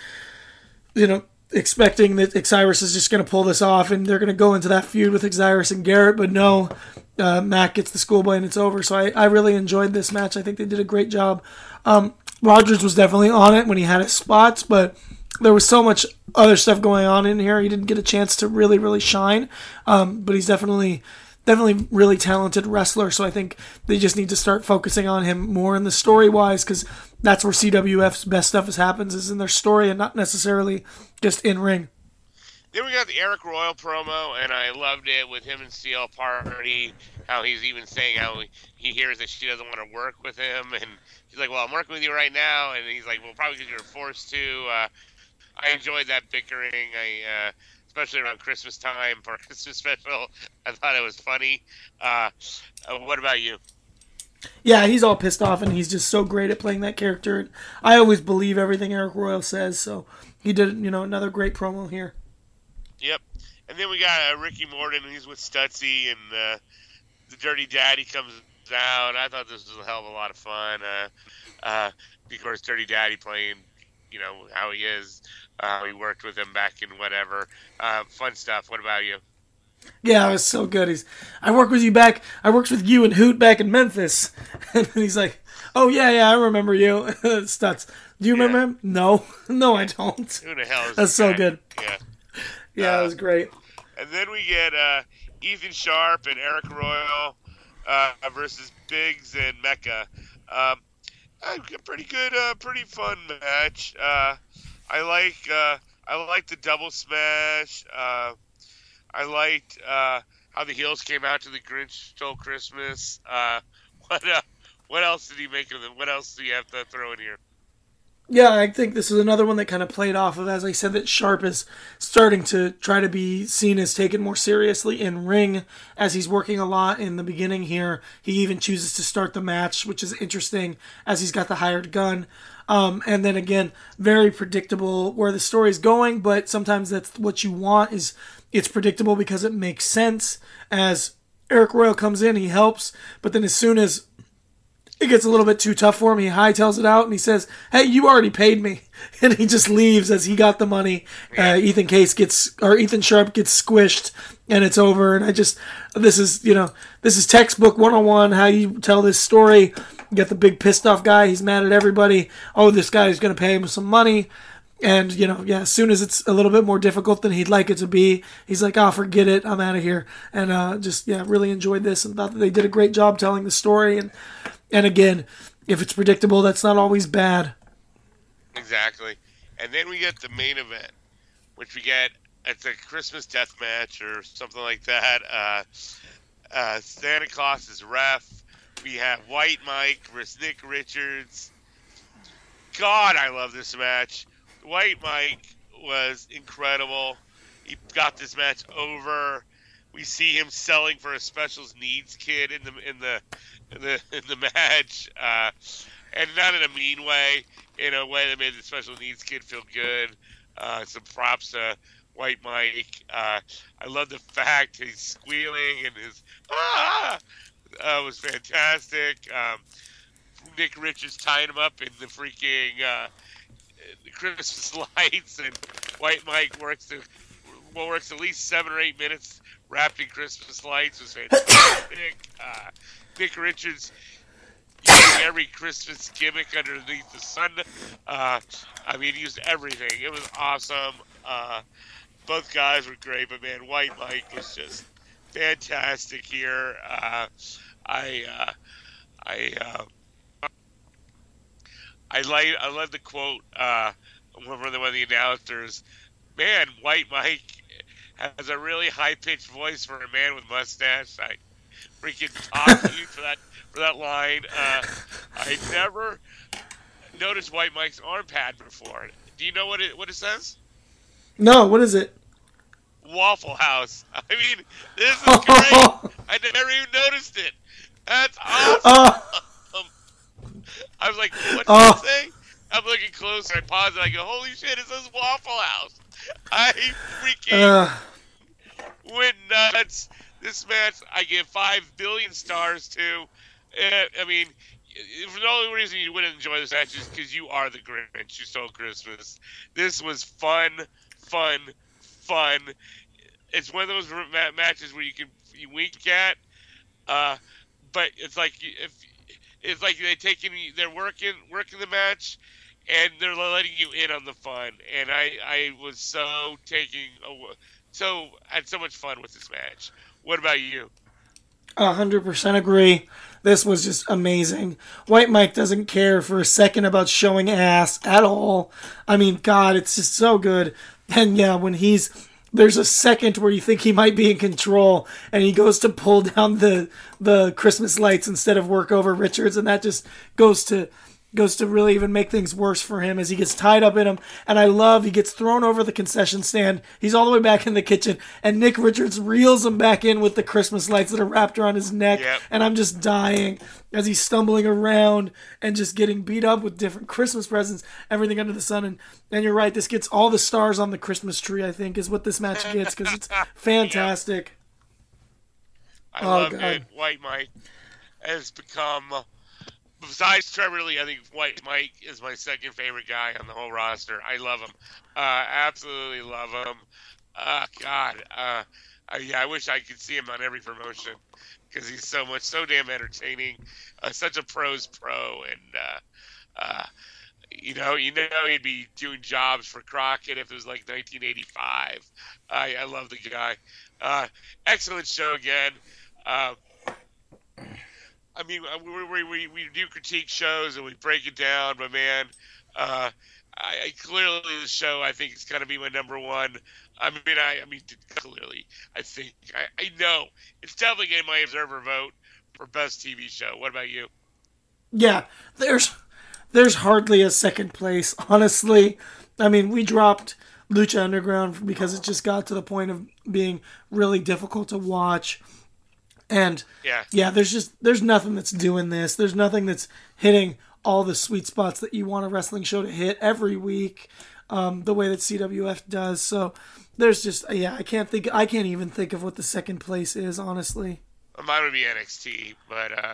you know, expecting that Osiris is just going to pull this off and they're going to go into that feud with Osiris and Garrett, but no, uh, Mack gets the schoolboy and it's over. So I, I really enjoyed this match. I think they did a great job. Um, Rogers was definitely on it when he had his spots, but there was so much other stuff going on in here. He didn't get a chance to really, really shine. Um, but he's definitely, definitely really talented wrestler. So I think they just need to start focusing on him more in the story wise, because that's where C W F's best stuff is happens is in their story and not necessarily just in ring. Then we got the Eric Royal promo, and I loved it with him and C L Party, how he's even saying how he hears that she doesn't want to work with him, and she's like, well, I'm working with you right now, and he's like, well, probably because you're forced to. Uh, I enjoyed that bickering, I, uh, especially around Christmas time for a Christmas special. I thought it was funny. Uh, uh, what about you? Yeah, he's all pissed off, and he's just so great at playing that character. I always believe everything Eric Royal says, so he did, you know, another great promo here. Yep. And then we got uh, Ricky Morton, he's with Stutzy, and uh, the Dirty Daddy comes out. I thought this was a hell of a lot of fun. Uh, uh, of course, Dirty Daddy playing, you know, how he is. Uh, we worked with him back in whatever. Uh, fun stuff. What about you? Yeah, it was so good. He's, I worked with you back. I worked with you and Hoot back in Memphis, and he's like, "Oh yeah, yeah, I remember you." Stutz. Do you yeah. remember him? No, no, I don't. Who the hell is That's so guy? good. Yeah, yeah, uh, it was great. And then we get uh, Ethan Sharp and Eric Royal uh, versus Biggs and Mecca. Um, a pretty good, uh, pretty fun match. Uh, I like uh, I like the double smash. Uh, I liked uh, how the heels came out to the Grinch Stole Christmas. Uh, what uh, what else did he make of them? What else do you have to throw in here? Yeah, I think this is another one that kind of played off of, as I said, that Sharp is starting to try to be seen as taken more seriously in ring, as he's working a lot in the beginning here. He even chooses to start the match, which is interesting, as he's got the hired gun. Um, and then again, very predictable where the story's going, but sometimes that's what you want, is it's predictable because it makes sense. As Eric Royal comes in, he helps, but then as soon as it gets a little bit too tough for him. He hightails it out and he says, "Hey, you already paid me," and he just leaves as he got the money. Uh, Ethan Case gets or Ethan Sharp gets squished, and it's over. And I just this is you know this is textbook one oh one how you tell this story. You got the big pissed off guy. He's mad at everybody. Oh, this guy is going to pay him some money. And, you know, yeah, as soon as it's a little bit more difficult than he'd like it to be, he's like, oh, forget it. I'm out of here. And uh, just, yeah, really enjoyed this and thought that they did a great job telling the story. And, and again, if it's predictable, that's not always bad. Exactly. And then we get the main event, which we get, it's a Christmas death match or something like that. Uh, uh, Santa Claus is ref. We have White Mike versus Nick Richards. God, I love this match. White Mike was incredible. He got this match over. We see him selling for a special needs kid in the in the in the in the match, uh, and not in a mean way, in a way that made the special needs kid feel good. Uh, some props to White Mike. Uh, I love the fact he's squealing and his ah uh, was fantastic. Um, Nick Richards tying him up in the freaking. Uh, The Christmas lights, and White Mike works to, well, works at least seven or eight minutes wrapped in Christmas lights. It was fantastic. uh, Nick Richards using every Christmas gimmick underneath the sun. Uh, I mean, he used everything. It was awesome. Uh, both guys were great, but man, White Mike was just fantastic here. Uh, I, uh, I. Uh, I like I love the quote uh, from one of the announcers. Man, White Mike has a really high pitched voice for a man with mustache. I freaking talk to you for that for that line. Uh, I never noticed White Mike's arm pad before. Do you know what it what it says? No, what is it? Waffle House. I mean, this is great. I never even noticed it. That's awesome. Uh, I was like, what's oh. that say? I'm looking closer. I pause and I go, holy shit, it says Waffle House. I freaking uh. went nuts. This match, I give five billion stars to. Uh, I mean, the only reason you wouldn't enjoy this match is because you are the Grinch. You stole Christmas. This was fun, fun, fun. It's one of those matches where you can you wink at, uh, but it's like if it's like they taking they're working working the match, and they're letting you in on the fun. And I I was so taking so I had so much fun with this match. What about you? A hundred percent agree. This was just amazing. White Mike doesn't care for a second about showing ass at all. I mean, God, it's just so good. And yeah, when he's there's a second where you think he might be in control, and he goes to pull down the the Christmas lights instead of work over Richards, and that just goes to goes to really even make things worse for him as he gets tied up in him. And I love he gets thrown over the concession stand. He's all the way back in the kitchen, and Nick Richards reels him back in with the Christmas lights that are wrapped around his neck. Yep. And I'm just dying as he's stumbling around and just getting beat up with different Christmas presents, everything under the sun. And, and you're right, this gets all the stars on the Christmas tree, I think, is what this match gets, because it's fantastic. Yep. I oh, love God. it. White Mike has become... Besides Trevor Lee, I think White Mike is my second favorite guy on the whole roster. I love him. Uh, absolutely love him. Uh, God. Uh, I, yeah, I wish I could see him on every promotion because he's so much, so damn entertaining. Uh, such a pro's pro. And, uh, uh, you know, you know he'd be doing jobs for Crockett if it was like nineteen eighty-five. I, I love the guy. Uh, excellent show again. Uh, I mean, we, we, we, we do critique shows and we break it down, but man, uh, I, I clearly the show I think is going to be my number one. I mean, I, I mean, clearly, I think I, I know it's definitely getting my observer vote for best T V show. What about you? Yeah, there's there's hardly a second place, honestly. I mean, we dropped Lucha Underground because it just got to the point of being really difficult to watch. And yeah. yeah, there's just there's nothing that's doing this. There's nothing that's hitting all the sweet spots that you want a wrestling show to hit every week, um, the way that C W F does. So there's just yeah, I can't think I can't even think of what the second place is, honestly. Mine would be N X T, but uh,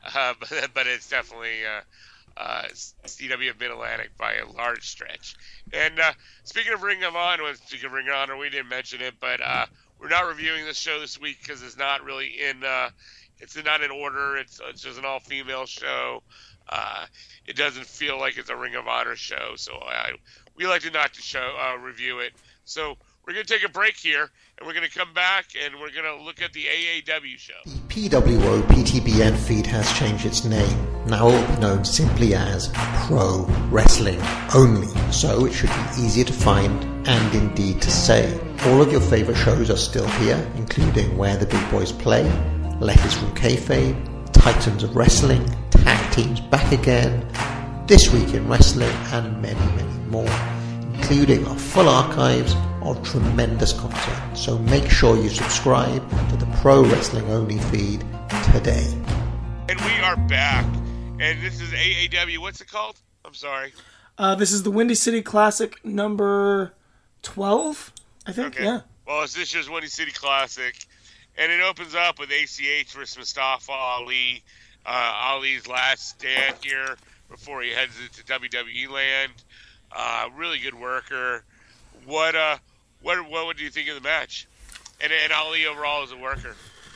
uh, but, but it's definitely uh, uh, C W of Mid-Atlantic by a large stretch. And uh, speaking of Ring of Honor, speaking of Ring of Honor, we didn't mention it, but uh, we're not reviewing this show this week because it's not really in uh, it's not in order. It's it's just an all-female show. Uh, it doesn't feel like it's a Ring of Honor show, so I, we like to not to show uh, review it. So we're going to take a break here, and we're going to come back, and we're going to look at the A A W show. The P W O P T B N feed has changed its name. Now it will be known simply as Pro Wrestling Only, so it should be easier to find and indeed to say. All of your favourite shows are still here, including Where the Big Boys Play, Letters from Kayfabe, Titans of Wrestling, Tag Teams Back Again, This Week in Wrestling, and many, many more, including our full archives of tremendous content. So make sure you subscribe to the Pro Wrestling Only feed today. And we are back, and this is A A W. What's it called? I'm sorry. Uh, this is the Windy City Classic number twelve, I think. Okay. Yeah. Well, it's this year's Windy City Classic, and it opens up with A C H versus Mustafa Ali. Uh, Ali's last stand here before he heads into W W E land. Uh, really good worker. What uh, what what would you think of the match? And and Ali overall as a worker.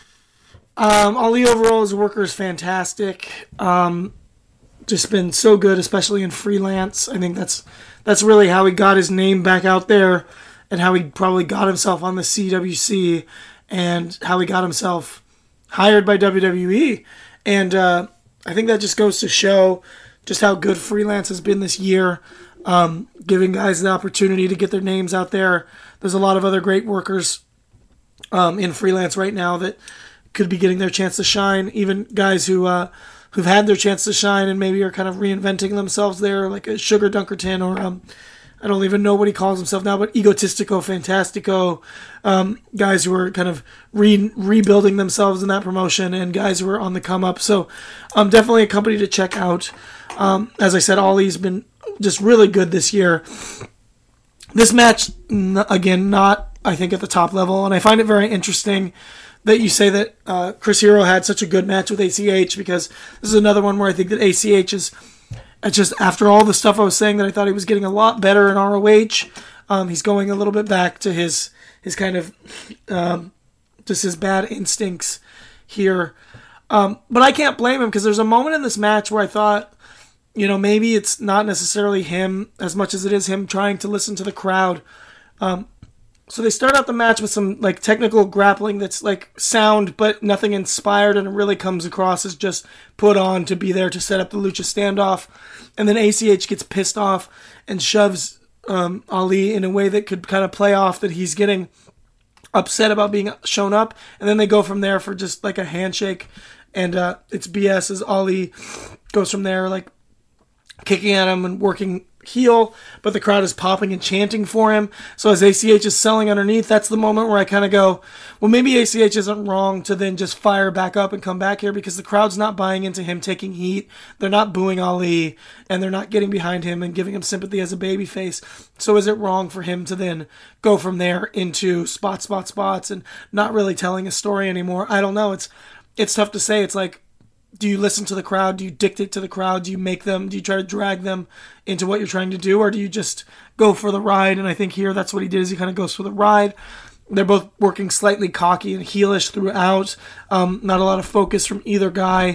Um, Ali overall as a worker is fantastic. Um, just been so good, especially in freelance. I think that's that's really how he got his name back out there, and how he probably got himself on the C W C, and how he got himself hired by W W E. And uh, I think that just goes to show just how good freelance has been this year, um, giving guys the opportunity to get their names out there. There's a lot of other great workers um, in freelance right now that could be getting their chance to shine. Even guys who uh, who've had their chance to shine and maybe are kind of reinventing themselves there, like a Sugar Dunkerton, or um, I don't even know what he calls himself now, but Egotistico Fantastico, um, guys who are kind of re- rebuilding themselves in that promotion, and guys who are on the come up. So um, definitely a company to check out. Um, as I said, Ali's been just really good this year. This match, again, not, I think, at the top level, and I find it very interesting that you say that uh, Chris Hero had such a good match with A C H, because this is another one where I think that A C H is, it's just after all the stuff I was saying that I thought he was getting a lot better in R O H, um, he's going a little bit back to his his kind of um, just his bad instincts here. Um, but I can't blame him, because there's a moment in this match where I thought, you know, maybe it's not necessarily him as much as it is him trying to listen to the crowd. Um, so they start out the match with some like technical grappling that's like sound, but nothing inspired, and it really comes across as just put on to be there to set up the lucha standoff. And then A C H gets pissed off and shoves um, Ali in a way that could kind of play off that he's getting upset about being shown up. And then they go from there for just like a handshake, and uh, it's B S as Ali goes from there, like kicking at him and working heel, but the crowd is popping and chanting for him. So as A C H is selling underneath, that's the moment where I kind of go, well, maybe A C H isn't wrong to then just fire back up and come back here, because the crowd's not buying into him taking heat. They're not booing Ali, and they're not getting behind him and giving him sympathy as a babyface. So is it wrong for him to then go from there into spot, spot, spots and not really telling a story anymore? I don't know. It's it's tough to say. It's like, do you listen to the crowd? Do you dictate to the crowd? Do you make them? Do you try to drag them into what you're trying to do? Or do you just go for the ride? And I think here that's what he did, is he kind of goes for the ride. They're both working slightly cocky and heelish throughout. Um, not a lot of focus from either guy.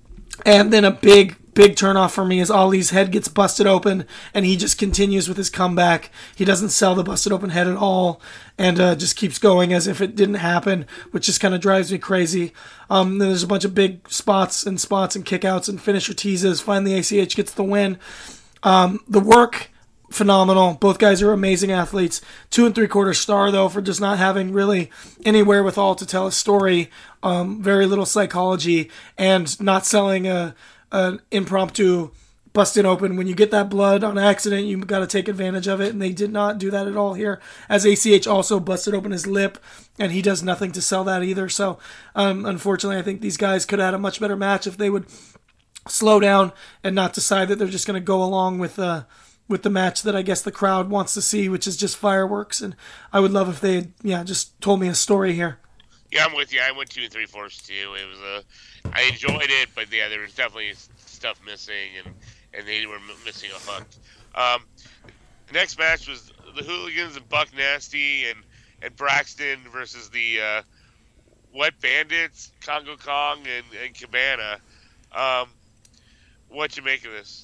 And then a big, big turnoff for me is Ali's head gets busted open, and he just continues with his comeback. He doesn't sell the busted open head at all, and uh, just keeps going as if it didn't happen, which just kind of drives me crazy. Um, then there's a bunch of big spots and spots and kickouts and finisher teases. Finally, A C H gets the win. Um, the work, phenomenal. Both guys are amazing athletes. Two and three quarter star, though, for just not having really any wherewithal to tell a story. Um, very little psychology, and not selling a an impromptu busted open. When you get that blood on accident, you've got to take advantage of it, and they did not do that at all here, as A C H also busted open his lip, and he does nothing to sell that either. So um, unfortunately, I think these guys could have had a much better match if they would slow down and not decide that they're just going to go along with uh, with the match that I guess the crowd wants to see, which is just fireworks. And I would love if they had, yeah, just told me a story here. Yeah, I'm with you. I went two and three fourths too. It was a, I enjoyed it, but yeah, there was definitely stuff missing, and, and they were m- missing a hook. Um, the next match was the Hooligans and Buck Nasty and, and Braxton versus the uh, Wet Bandits, Congo Kong and, and Cabana. Um, what you make of this?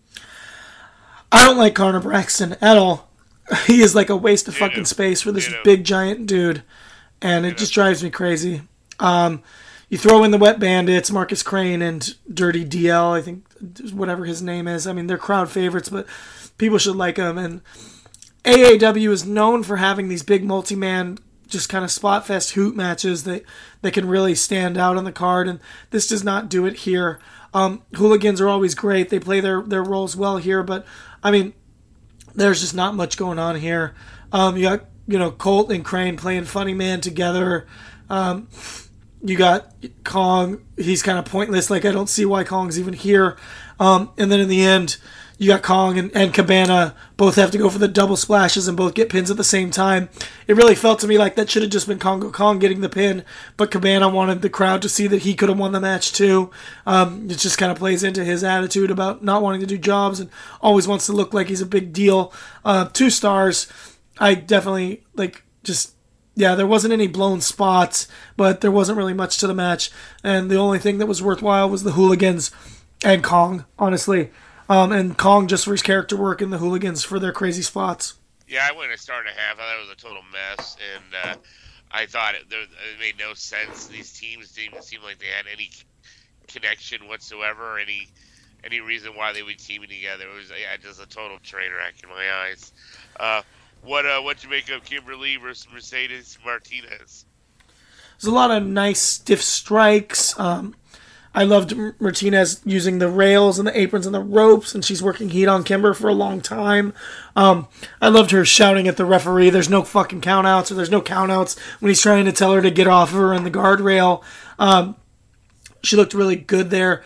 I don't like Connor Braxton at all. He is like a waste of fucking space for this Ditto. big giant dude, and it just drives me crazy. Um, you throw in the Wet Bandits, Marcus Crane and Dirty D L, I think, whatever his name is. I mean, they're crowd favorites, but people should like them. And A A W is known for having these big multi-man, just kind of spot fest hoot matches that, that can really stand out on the card, and this does not do it here. Um, hooligans are always great. They play their, their roles well here, but, I mean, there's just not much going on here. Um, you got, you know, Colt and Crane playing funny man together. Um, you got Kong. He's kind of pointless. Like, I don't see why Kong's even here. Um, and then in the end, you got Kong and, and Cabana both have to go for the double splashes and both get pins at the same time. It really felt to me like that should have just been Congo Kong getting the pin, but Cabana wanted the crowd to see that he could have won the match too. Um, it just kind of plays into his attitude about not wanting to do jobs and always wants to look like he's a big deal. Uh, two stars. I definitely, like, just, yeah, there wasn't any blown spots, but there wasn't really much to the match. And the only thing that was worthwhile was the Hooligans and Kong, honestly. Um, and Kong just for his character work and the Hooligans for their crazy spots. Yeah, I went a star and a half. I thought it was a total mess, and uh, I thought it, there, it made no sense. These teams didn't even seem like they had any connection whatsoever, or any any reason why they would team together. It was yeah, just a total train wreck in my eyes. Uh, what uh, what you make of Kimberly versus Mercedes Martinez? There's a lot of nice stiff strikes. Um, I loved Martinez using the rails and the aprons and the ropes, and she's working heat on Kimber for a long time. Um, I loved her shouting at the referee, there's no fucking countouts, or there's no countouts, when he's trying to tell her to get off of her in the guardrail. Um, she looked really good there.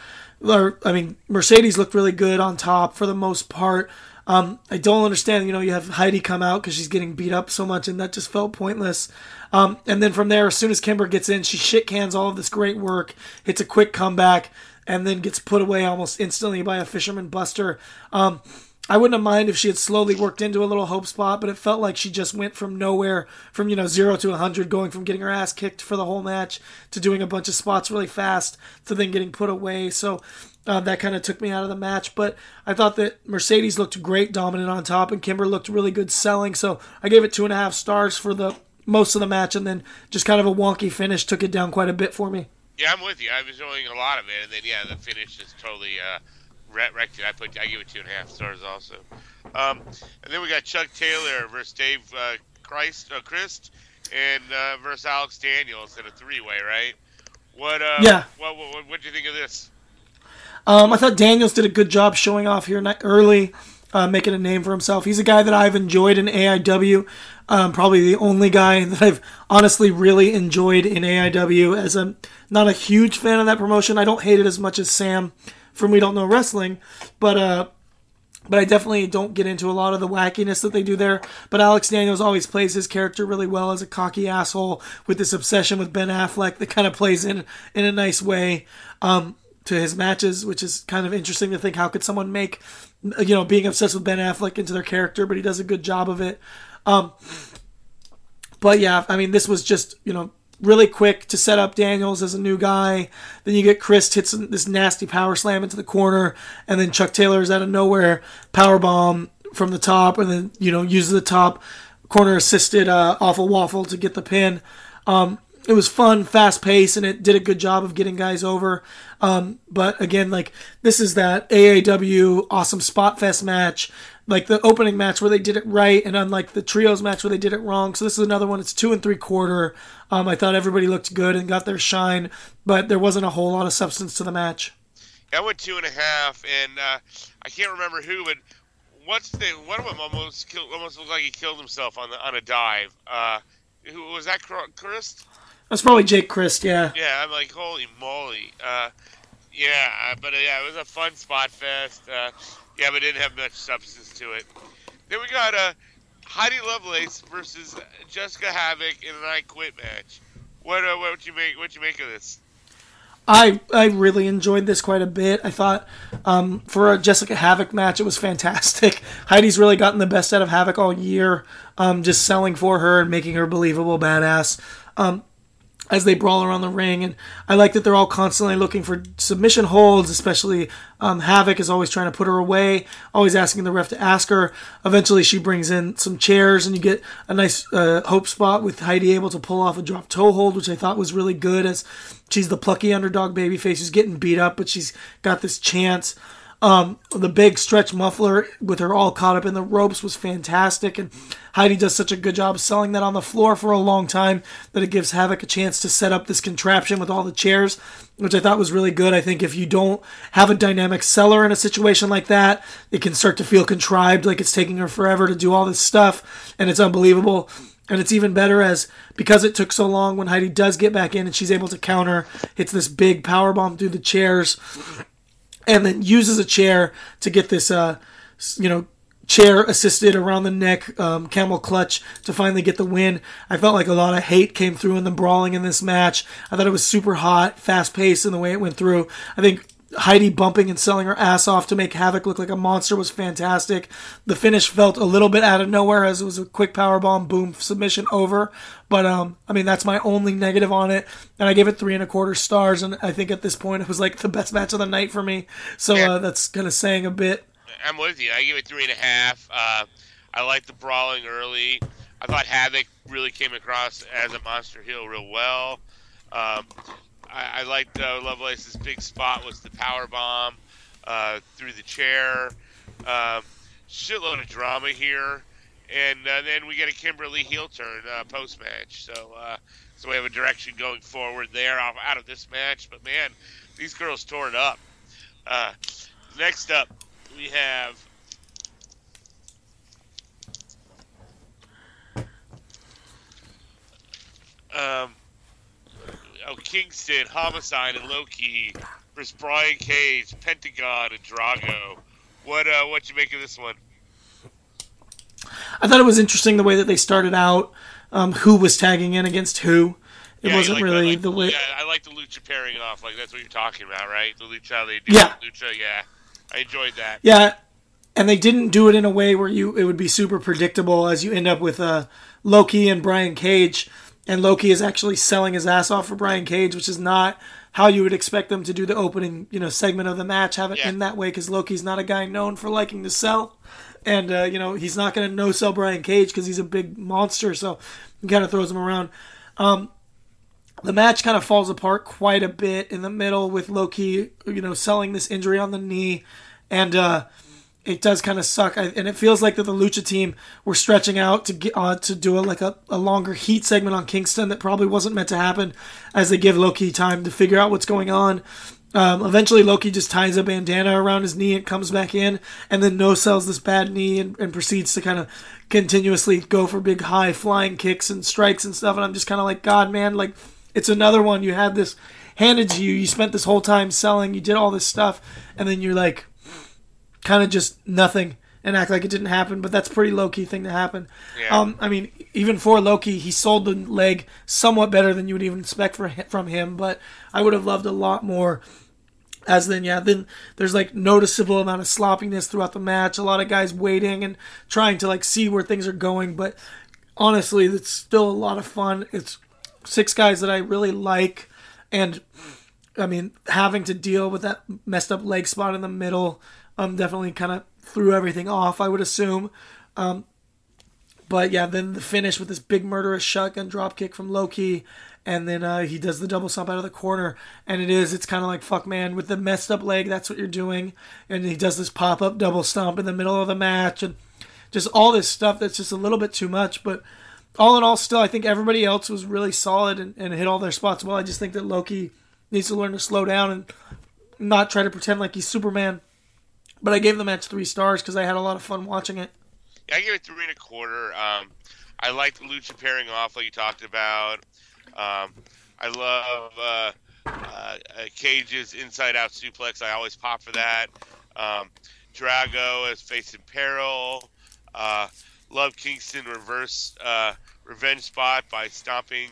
I mean, Mercedes looked really good on top for the most part. Um, I don't understand, you know, you have Heidi come out because she's getting beat up so much, and that just felt pointless. Um, and then from there, as soon as Kimber gets in, she shit cans all of this great work, hits a quick comeback, and then gets put away almost instantly by a Fisherman Buster. Um, I wouldn't have minded if she had slowly worked into a little hope spot, but it felt like she just went from nowhere, from, you know, zero to one hundred, going from getting her ass kicked for the whole match to doing a bunch of spots really fast to then getting put away. So uh, that kind of took me out of the match. But I thought that Mercedes looked great dominant on top, and Kimber looked really good selling. So I gave it two and a half stars for the most of the match, and then just kind of a wonky finish took it down quite a bit for me. Yeah, I'm with you. I was enjoying a lot of it, and then yeah, the finish just totally uh, wrecked it. I put I give it two and a half stars also. Um, and then we got Chuck Taylor versus Dave uh, Christ, uh, Christ, and uh, versus Alex Daniels in a three-way, right? What? Uh, yeah. What What What do you think of this? Um, I thought Daniels did a good job showing off here early. Uh, making a name for himself. He's a guy that I've enjoyed in A I W. Um, probably the only guy that I've honestly really enjoyed in A I W. As I'm not a huge fan of that promotion. I don't hate it as much as Sam from We Don't Know Wrestling, but uh, but I definitely don't get into a lot of the wackiness that they do there. But Alex Daniels always plays his character really well as a cocky asshole with this obsession with Ben Affleck that kind of plays in in a nice way um, to his matches, which is kind of interesting to think how could someone make, you know, being obsessed with Ben Affleck into their character, but he does a good job of it. Um, but yeah, I mean, this was just, you know, really quick to set up Daniels as a new guy. Then you get Chris hits this nasty power slam into the corner, and then Chuck Taylor's out of nowhere power bomb from the top, and then, you know, uses the top corner assisted uh, awful waffle to get the pin. Um, it was fun, fast paced, and it did a good job of getting guys over. Um, but again, like, this is that A A W awesome spot fest match, like the opening match where they did it right, and unlike the trios match where they did it wrong. So this is another one. It's two and three quarter. Um, I thought everybody looked good and got their shine, but there wasn't a whole lot of substance to the match. I went two and a half, and uh, I can't remember who, but what's the one of them almost killed, almost looked like he killed himself on the on a dive. Uh, who was that? Chris? That's probably Jake Christ, yeah. Yeah, I'm like, holy moly. Uh, yeah, uh, but uh, yeah, it was a fun spot fest. Uh, yeah, but it didn't have much substance to it. Then we got uh, Heidi Lovelace versus Jessica Havoc in an I Quit match. What uh, what you make? What you make of this? I I really enjoyed this quite a bit. I thought um, for a Jessica Havoc match, it was fantastic. Heidi's really gotten the best out of Havoc all year, um, just selling for her and making her believable badass. Um, as they brawl around the ring, and I like that they're all constantly looking for submission holds, especially um, Havoc is always trying to put her away, always asking the ref to ask her. Eventually she brings in some chairs, and you get a nice uh, hope spot with Heidi able to pull off a drop toe hold, which I thought was really good, as she's the plucky underdog babyface who's getting beat up, but she's got this chance. Um, the big stretch muffler with her all caught up in the ropes was fantastic, and Heidi does such a good job selling that on the floor for a long time that it gives Havoc a chance to set up this contraption with all the chairs, which I thought was really good. I think if you don't have a dynamic seller in a situation like that, it can start to feel contrived, like it's taking her forever to do all this stuff, and it's unbelievable. And it's even better as, because it took so long, when Heidi does get back in and she's able to counter, hits this big powerbomb through the chairs, and then uses a chair to get this, uh, you know, chair assisted around the neck, um, camel clutch to finally get the win. I felt like a lot of hate came through in the brawling in this match. I thought it was super hot, fast paced in the way it went through. I think Heidi bumping and selling her ass off to make Havoc look like a monster was fantastic. The finish felt a little bit out of nowhere, as it was a quick powerbomb, boom, submission over. But, um, I mean, that's my only negative on it. And I gave it three and a quarter stars. And I think at this point it was like the best match of the night for me. So uh, that's kind of saying a bit. I'm with you. I give it three and a half. Uh, I liked the brawling early. I thought Havoc really came across as a monster heel real well. Um, I, I liked uh, Lovelace's big spot was the power bomb uh, through the chair. Um, shitload of drama here, and uh, then we get a Kimberly heel turn uh, post match. So, uh, so we have a direction going forward there out, out of this match. But man, these girls tore it up. Uh, next up, we have um. Oh, Kingston, Homicide, and Low-Ki versus Brian Cage, Pentagon, and Drago. What uh, what you make of this one? I thought it was interesting the way that they started out. Um, who was tagging in against who? It yeah, wasn't like, really like, the way. Yeah, I like the lucha pairing off. Like that's what you're talking about, right? The lucha, how they do yeah. lucha. Yeah, I enjoyed that. Yeah, and they didn't do it in a way where you it would be super predictable, as you end up with uh, Low-Ki and Brian Cage. And Low-Ki is actually selling his ass off for Brian Cage, which is not how you would expect them to do the opening, you know, segment of the match, have it yeah. in that way, because Low-Ki's not a guy known for liking to sell. And, uh, you know, he's not going to no-sell Brian Cage because he's a big monster, so he kind of throws him around. Um, the match kind of falls apart quite a bit in the middle with Low-Ki, you know, selling this injury on the knee. And, uh... it does kind of suck, I, and it feels like that the Lucha team were stretching out to get uh, to do a, like a, a longer heat segment on Kingston that probably wasn't meant to happen, as they give Low-Ki time to figure out what's going on. Um, eventually, Low-Ki just ties a bandana around his knee and comes back in, and then no-sells this bad knee and, and proceeds to kind of continuously go for big high flying kicks and strikes and stuff. And I'm just kind of like, God, man, like it's another one. You had this handed to you. You spent this whole time selling. You did all this stuff, and then you're like, kind of just nothing and act like it didn't happen. But that's a pretty Low-Ki thing to happen. Yeah. Um, I mean, even for Low-Ki, he sold the leg somewhat better than you would even expect for, from him, but I would have loved a lot more. As then, yeah, then there's like noticeable amount of sloppiness throughout the match. A lot of guys waiting and trying to like see where things are going, but honestly, it's still a lot of fun. It's six guys that I really like, and I mean, having to deal with that messed up leg spot in the middle Um, definitely kind of threw everything off, I would assume. Um, but yeah, then the finish with this big murderous shotgun dropkick from Low-Ki, and then uh, he does the double stomp out of the corner, and it is, it's kind of like, fuck man, with the messed up leg, that's what you're doing. And he does this pop-up double stomp in the middle of the match, and just all this stuff that's just a little bit too much. But all in all, still, I think everybody else was really solid and, and hit all their spots well. I just think that Low-Ki needs to learn to slow down and not try to pretend like he's Superman. But I gave the match three stars because I had a lot of fun watching it. Yeah, I gave it three and a quarter. Um, I like the lucha pairing off, like you talked about. Um, I love uh, uh, Cage's inside-out suplex. I always pop for that. Um, Drago as facing peril. Uh, love Kingston reverse uh, revenge spot by stomping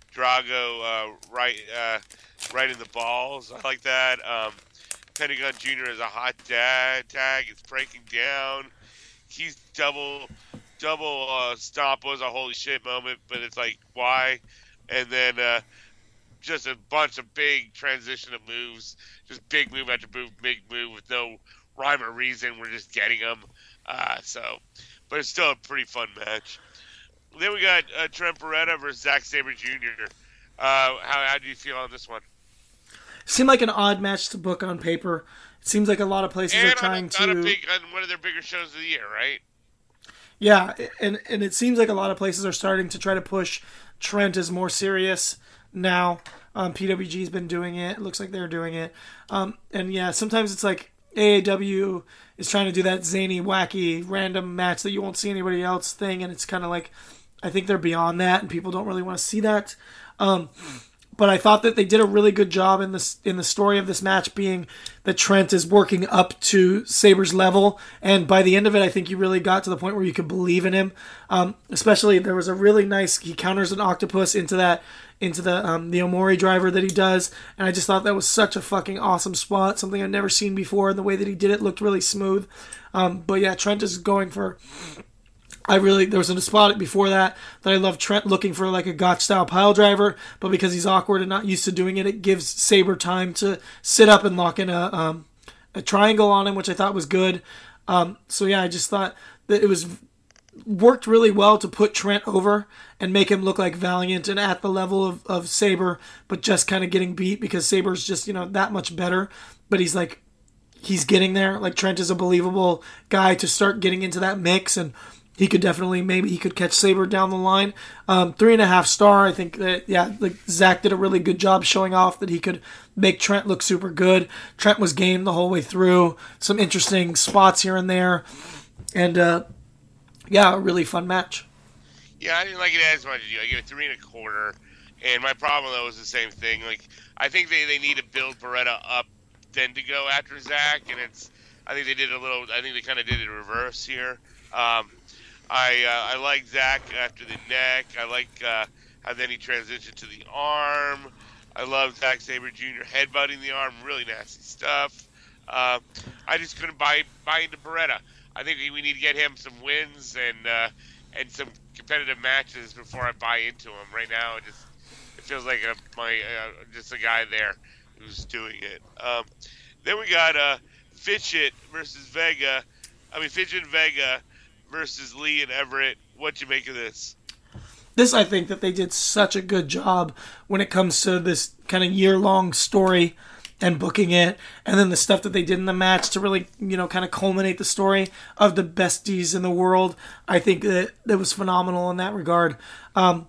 Drago uh, right uh, right in the balls. I like that. Um, Pentagon Junior is a hot dad tag. It's breaking down. He's double double uh, stomp was a holy shit moment, but it's like, why? And then uh, just a bunch of big transition of moves. Just big move after move, big move with no rhyme or reason. We're just getting them. Uh, so, but it's still a pretty fun match. Then we got uh, Trent Beretta versus Zack Sabre Junior Uh, how, how do you feel on this one? Seemed like an odd match to book on paper. It seems like a lot of places and are trying on, to. On, a big, on one of their bigger shows of the year, right? Yeah, and and it seems like a lot of places are starting to try to push Trent as more serious now. Um, P W G's been doing it. It looks like they're doing it. Um, and yeah, sometimes it's like A A W is trying to do that zany, wacky, random match that you won't see anybody else thing, and it's kind of like, I think they're beyond that, and people don't really want to see that. Um, but I thought that they did a really good job in this in the story of this match, being that Trent is working up to Sabre's level, and by the end of it, I think you really got to the point where you could believe in him. Um, especially, there was a really nice, he counters an octopus into that into the um, the Omori driver that he does, and I just thought that was such a fucking awesome spot, something I've never seen before, and the way that he did it looked really smooth. Um, but yeah, Trent is going for. I really, there was a spot before that that I love Trent looking for like a Gotch style pile driver, but because he's awkward and not used to doing it, it gives Sabre time to sit up and lock in a um, a triangle on him, which I thought was good. Um, so yeah, I just thought that it was worked really well to put Trent over and make him look like Valiant and at the level of, of Sabre, but just kind of getting beat because Sabre's just, you know, that much better. But he's like, he's getting there. Like Trent is a believable guy to start getting into that mix, and he could definitely, maybe he could catch Sabre down the line. Um, three and a half star. I think that, yeah, like Zach did a really good job showing off that he could make Trent look super good. Trent was game the whole way through. Some interesting spots here and there. And, uh, yeah, a really fun match. Yeah, I didn't like it as much as you. I gave it three and a quarter. And my problem, though, was the same thing. Like, I think they, they need to build Beretta up then to go after Zach. And it's, I think they did a little, I think they kind of did it reverse here. Um, I uh, I like Zach after the neck. I like uh, how then he transitioned to the arm. I love Zack Sabre Junior headbutting the arm. Really nasty stuff. Uh, I just couldn't buy buy into Beretta. I think we need to get him some wins and uh, and some competitive matches before I buy into him. Right now, it just it feels like a, my uh, just a guy there who's doing it. Um, then we got uh, Fitchett versus Vega. I mean Fitchett and Vega versus Lee and Everett. What'd you make of this? This, I think that they did such a good job when it comes to this kind of year-long story and booking it, and then the stuff that they did in the match to really, you know, kind of culminate the story of the besties in the world. I think that it was phenomenal in that regard. Um,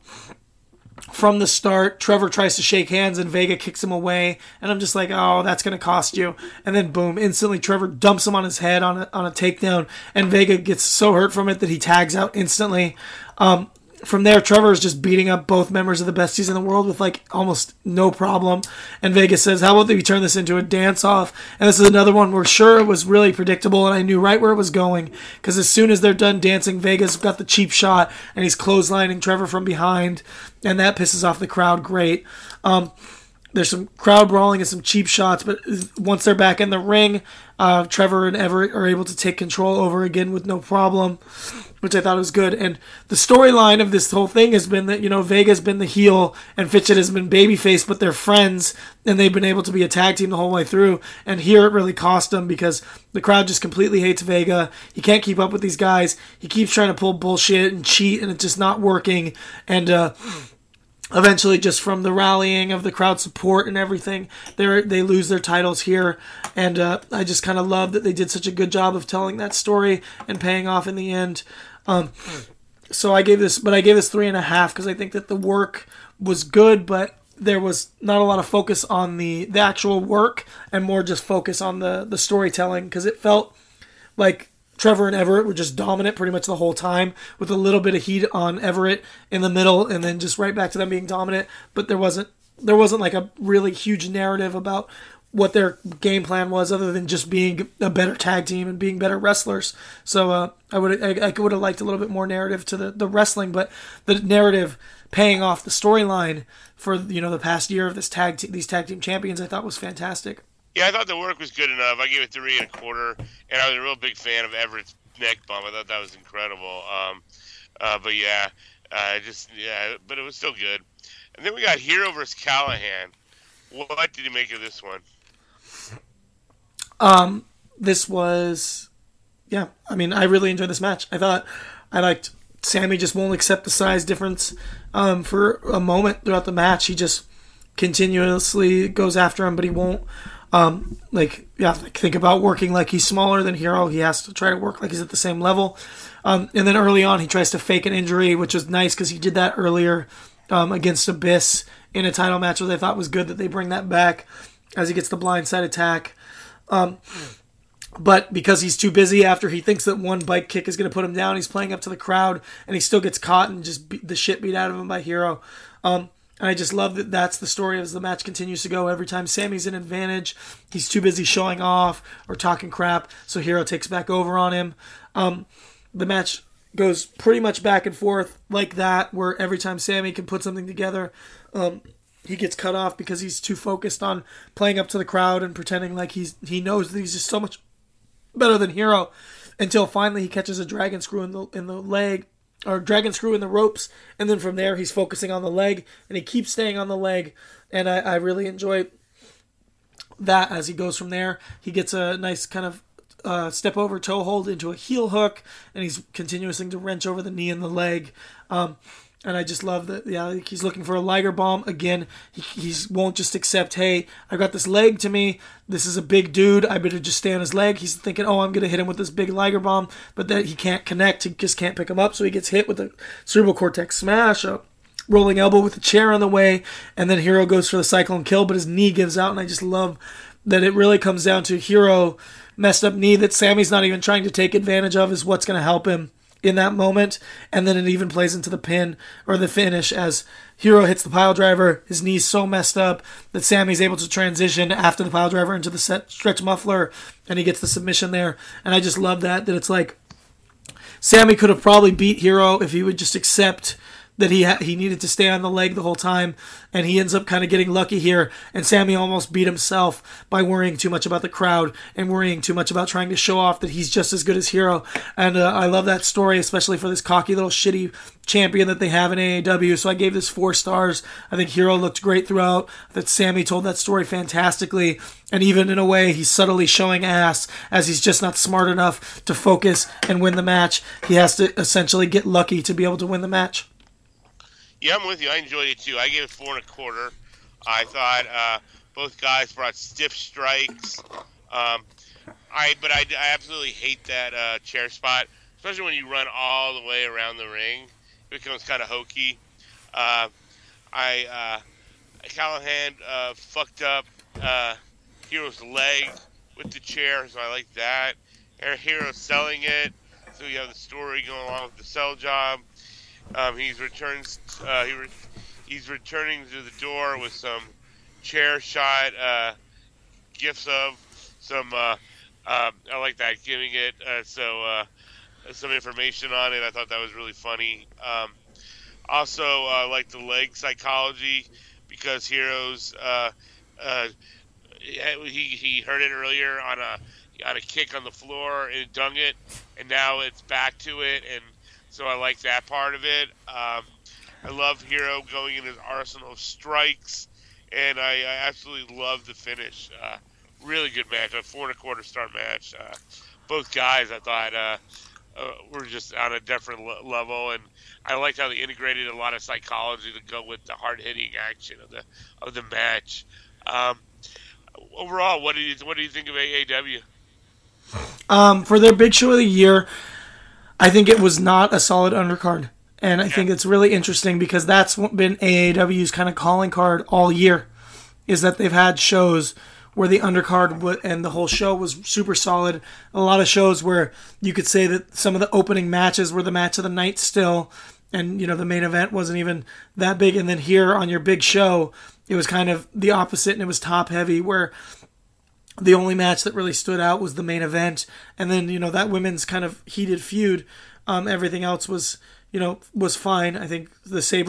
from the start, Trevor tries to shake hands and Vega kicks him away, and I'm just like, oh, that's going to cost you. And then boom, instantly Trevor dumps him on his head on a, on a takedown, and Vega gets so hurt from it that he tags out instantly. Um, from there, Trevor is just beating up both members of the besties in the world with like almost no problem. And Vega says, how about we turn this into a dance-off? And this is another one where sure, it was really predictable, and I knew right where it was going, because as soon as they're done dancing, Vega's got the cheap shot, and he's clotheslining Trevor from behind, and that pisses off the crowd great. Um, there's some crowd brawling and some cheap shots, but once they're back in the ring, uh, Trevor and Everett are able to take control over again with no problem, which I thought was good. And the storyline of this whole thing has been that, you know, Vega's been the heel and Fitchett has been babyface, but they're friends, and they've been able to be a tag team the whole way through. And here it really cost them because the crowd just completely hates Vega. He can't keep up with these guys. He keeps trying to pull bullshit and cheat, and it's just not working. And, uh... eventually, just from the rallying of the crowd support and everything, they they lose their titles here. And uh, I just kind of love that they did such a good job of telling that story and paying off in the end. Um, so I gave this, but I gave this three and a half because I think that the work was good, but there was not a lot of focus on the, the actual work and more just focus on the, the storytelling, because it felt like Trevor and Everett were just dominant pretty much the whole time, with a little bit of heat on Everett in the middle, and then just right back to them being dominant. But there wasn't there wasn't like a really huge narrative about what their game plan was, other than just being a better tag team and being better wrestlers. So uh, I would I, I would have liked a little bit more narrative to the, the wrestling, but the narrative paying off the storyline for, you know, the past year of this tag te- these tag team champions, I thought was fantastic. Yeah, I thought the work was good enough. I gave it three and a quarter, and I was a real big fan of Everett's neck bump. I thought that was incredible. Um, uh, but yeah, uh, just yeah, but it was still good. And then we got Hero versus Callahan. What did you make of this one? Um, this was, yeah, I mean, I really enjoyed this match. I thought I liked Sammy just won't accept the size difference um, for a moment throughout the match. He just continuously goes after him, but he won't. Um, like, yeah, like think about working like he's smaller than Hero. He has to try to work like he's at the same level. Um, and then early on, he tries to fake an injury, which was nice because he did that earlier um, against Abyss in a title match, which I thought was good that they bring that back as he gets the blindside attack. Um, but because he's too busy after he thinks that one bike kick is going to put him down, he's playing up to the crowd, and he still gets caught and just beat the shit beat out of him by Hero. Um, And I just love that that's the story as the match continues to go. Every time Sammy's in advantage, he's too busy showing off or talking crap, so Hero takes back over on him. Um, the match goes pretty much back and forth like that, where every time Sammy can put something together, um, he gets cut off because he's too focused on playing up to the crowd and pretending like he's he knows that he's just so much better than Hero, until finally he catches a dragon screw in the in the leg. Or dragon screw in the ropes, and then from there he's focusing on the leg, and he keeps staying on the leg, and I, I really enjoy that as he goes from there. He gets a nice kind of uh, step over toe hold into a heel hook, and he's continuing to wrench over the knee and the leg. Um, and I just love that. Yeah, he's looking for a Liger bomb again. He he's, won't just accept, hey, I got this leg to me. This is a big dude. I better just stay on his leg. He's thinking, oh, I'm going to hit him with this big Liger bomb, but then he can't connect. He just can't pick him up, so he gets hit with a cerebral cortex smash, a rolling elbow with a chair on the way, and then Hero goes for the Cyclone Kill, but his knee gives out, and I just love that it really comes down to Hero messed up knee that Sammy's not even trying to take advantage of is what's going to help him in that moment, and then it even plays into the pin or the finish as Hero hits the pile driver. His knee's so messed up that Sammy's able to transition after the pile driver into the set stretch muffler, and he gets the submission there. And I just love that that it's like Sammy could have probably beat Hero if he would just accept that he ha- he needed to stay on the leg the whole time, and he ends up kind of getting lucky here, and Sammy almost beat himself by worrying too much about the crowd and worrying too much about trying to show off that he's just as good as Hero. And uh, I love that story, especially for this cocky little shitty champion that they have in A E W, so I gave this four stars. I think Hero looked great throughout, that Sammy told that story fantastically, and even in a way he's subtly showing ass as he's just not smart enough to focus and win the match. He has to essentially get lucky to be able to win the match. Yeah, I'm with you. I enjoyed it too. I gave it four and a quarter. I thought uh, both guys brought stiff strikes. Um, I but I, I absolutely hate that uh, chair spot, especially when you run all the way around the ring. It becomes kind of hokey. Uh, I uh, Callahan uh, fucked up uh, Hero's leg with the chair, so I like that. Hero selling it, so you have the story going along with the sell job. Um, he's returns. Uh, he re- he's returning to the door with some chair shot uh, gifts of some. Uh, uh, I like that, giving it uh, so uh, some information on it. I thought that was really funny. Um, also, I uh, like the leg psychology because Heroes uh, uh, he he heard it earlier on a on a kick on the floor and dung it, and now it's back to it and. So I like that part of it. Um, I love Hero going in his arsenal of strikes, and I, I absolutely love the finish. Uh, really good match, a four and a quarter star match. Uh, both guys, I thought, uh, uh, were just on a different le- level, and I liked how they integrated a lot of psychology to go with the hard hitting action of the of the match. Um, overall, what do you what do you think of A E W? Um, for their big show of the year, I think it was not a solid undercard, and I yeah. think it's really interesting because that's been A E W's kind of calling card all year, is that they've had shows where the undercard w- and the whole show was super solid. A lot of shows where you could say that some of the opening matches were the match of the night still, and you know the main event wasn't even that big. And then here on your big show, it was kind of the opposite, and it was top heavy, where the only match that really stood out was the main event, and then you know that women's kind of heated feud. Um, everything else was you know was fine. I think the Sabre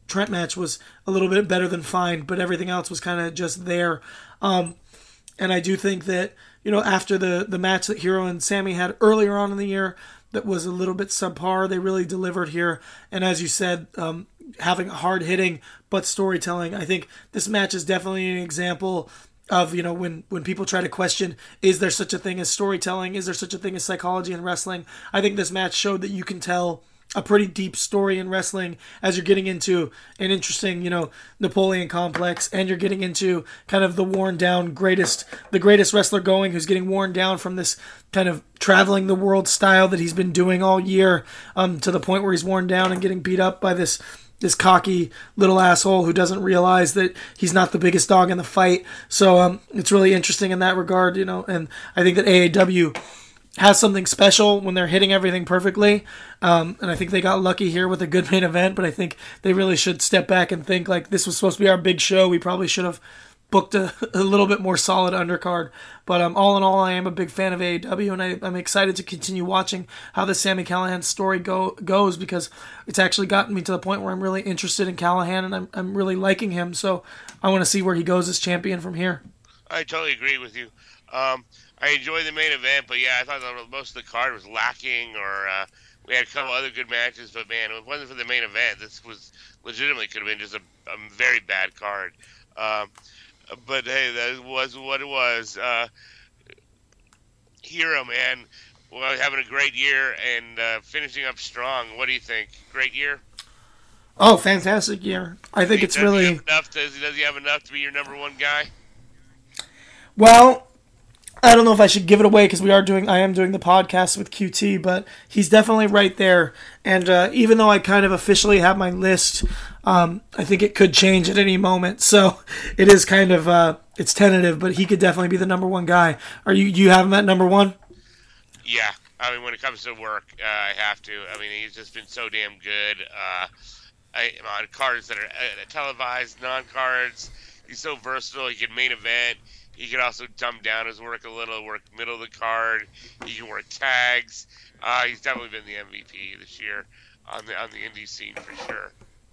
Trent match was a little bit better than fine, but everything else was kind of just there. Um, and I do think that, you know, after the, the match that Hero and Sammy had earlier on in the year that was a little bit subpar, they really delivered here. And as you said, um, having hard-hitting but storytelling, I think this match is definitely an example of, you know, when, when people try to question, is there such a thing as storytelling? Is there such a thing as psychology in wrestling? I think this match showed that you can tell a pretty deep story in wrestling as you're getting into an interesting, you know, Napoleon complex, and you're getting into kind of the worn down greatest, the greatest wrestler going, who's getting worn down from this kind of traveling the world style that he's been doing all year, um, to the point where he's worn down and getting beat up by this this cocky little asshole who doesn't realize that he's not the biggest dog in the fight. So um, it's really interesting in that regard, you know, and I think that A E W has something special when they're hitting everything perfectly. Um, and I think they got lucky here with a good main event, but I think they really should step back and think, like, this was supposed to be our big show. We probably should have booked a, a little bit more solid undercard. But um, all in all, I am a big fan of A E W, and I, I'm excited to continue watching how the Sami Callihan story go, goes, because it's actually gotten me to the point where I'm really interested in Callihan, and I'm, I'm really liking him. So I want to see where he goes as champion from here. I totally agree with you. Um, I enjoyed the main event, but yeah, I thought that most of the card was lacking, or uh, we had a couple other good matches, but man, if it wasn't for the main event, this was legitimately could have been just a, a very bad card. Um, but hey, that was what it was. Uh, Hero, man, well, having a great year and uh, finishing up strong. What do you think? Great year? Oh, fantastic year. I think he, it's does really... He have enough to, does he have enough to be your number one guy? Well, I don't know if I should give it away because we are doing, I am doing the podcast with Q T, but he's definitely right there. And uh, even though I kind of officially have my list, um, I think it could change at any moment. So it is kind of, uh, it's tentative, but he could definitely be the number one guy. Are you, do you have him at number one? Yeah. I mean, when it comes to work, uh, I have to. I mean, he's just been so damn good. Uh, I, on cards that are uh, televised, non-cards, he's so versatile. He can main event. He can also dumb down his work a little, work middle of the card. He can work tags. Uh, he's definitely been the M V P this year on the on the indie scene for sure.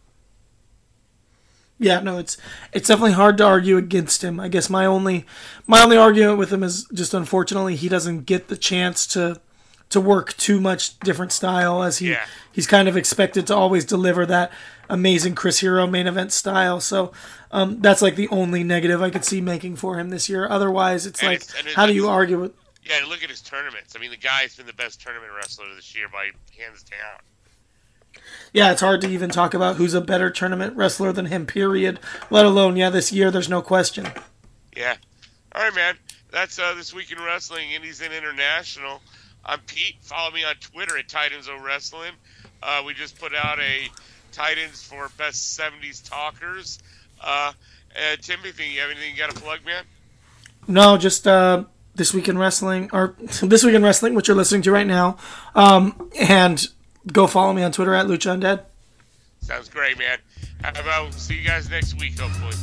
Yeah, no, it's it's definitely hard to argue against him. I guess my only my only argument with him is just, unfortunately, he doesn't get the chance to to work too much different style, as he yeah. he's kind of expected to always deliver that amazing Chris Hero main event style. So um, that's like the only negative I could see making for him this year. Otherwise, it's and like, it's, it's, how do you argue with? Yeah, and look at his tournaments. I mean, the guy's been the best tournament wrestler this year by hands down. Yeah, it's hard to even talk about who's a better tournament wrestler than him, period. Let alone, yeah, this year, there's no question. Yeah. All right, man. That's uh, This Week in Wrestling, Indies and International. I'm Pete. Follow me on Twitter at Titans O Wrestling. Uh, we just put out a Titans for Best seventies Talkers. Uh, uh, Timothy, you have anything you got to plug, man? No, just uh, This Week in Wrestling, or This Week in Wrestling, which you're listening to right now. Um, and go follow me on Twitter at Lucha Undead. Sounds great, man. How about see you guys next week, hopefully.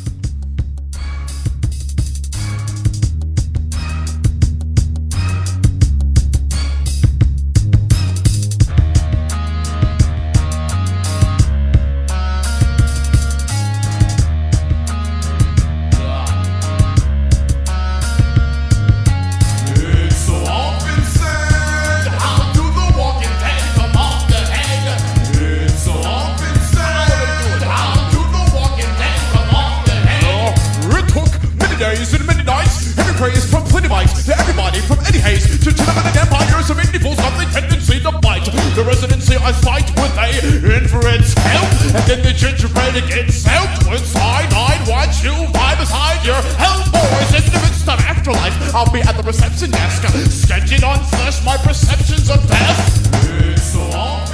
Praise from plenty mics to everybody from any haze to gentlemen empires of indie fools have the tendency to bite. The residency I fight with a infrared help, and then the gingerbread gets soaked with cyanide. Watch you lie beside your hellboys in the midst of afterlife. I'll be at the reception desk, sketching on flesh my perceptions of death. It's so long.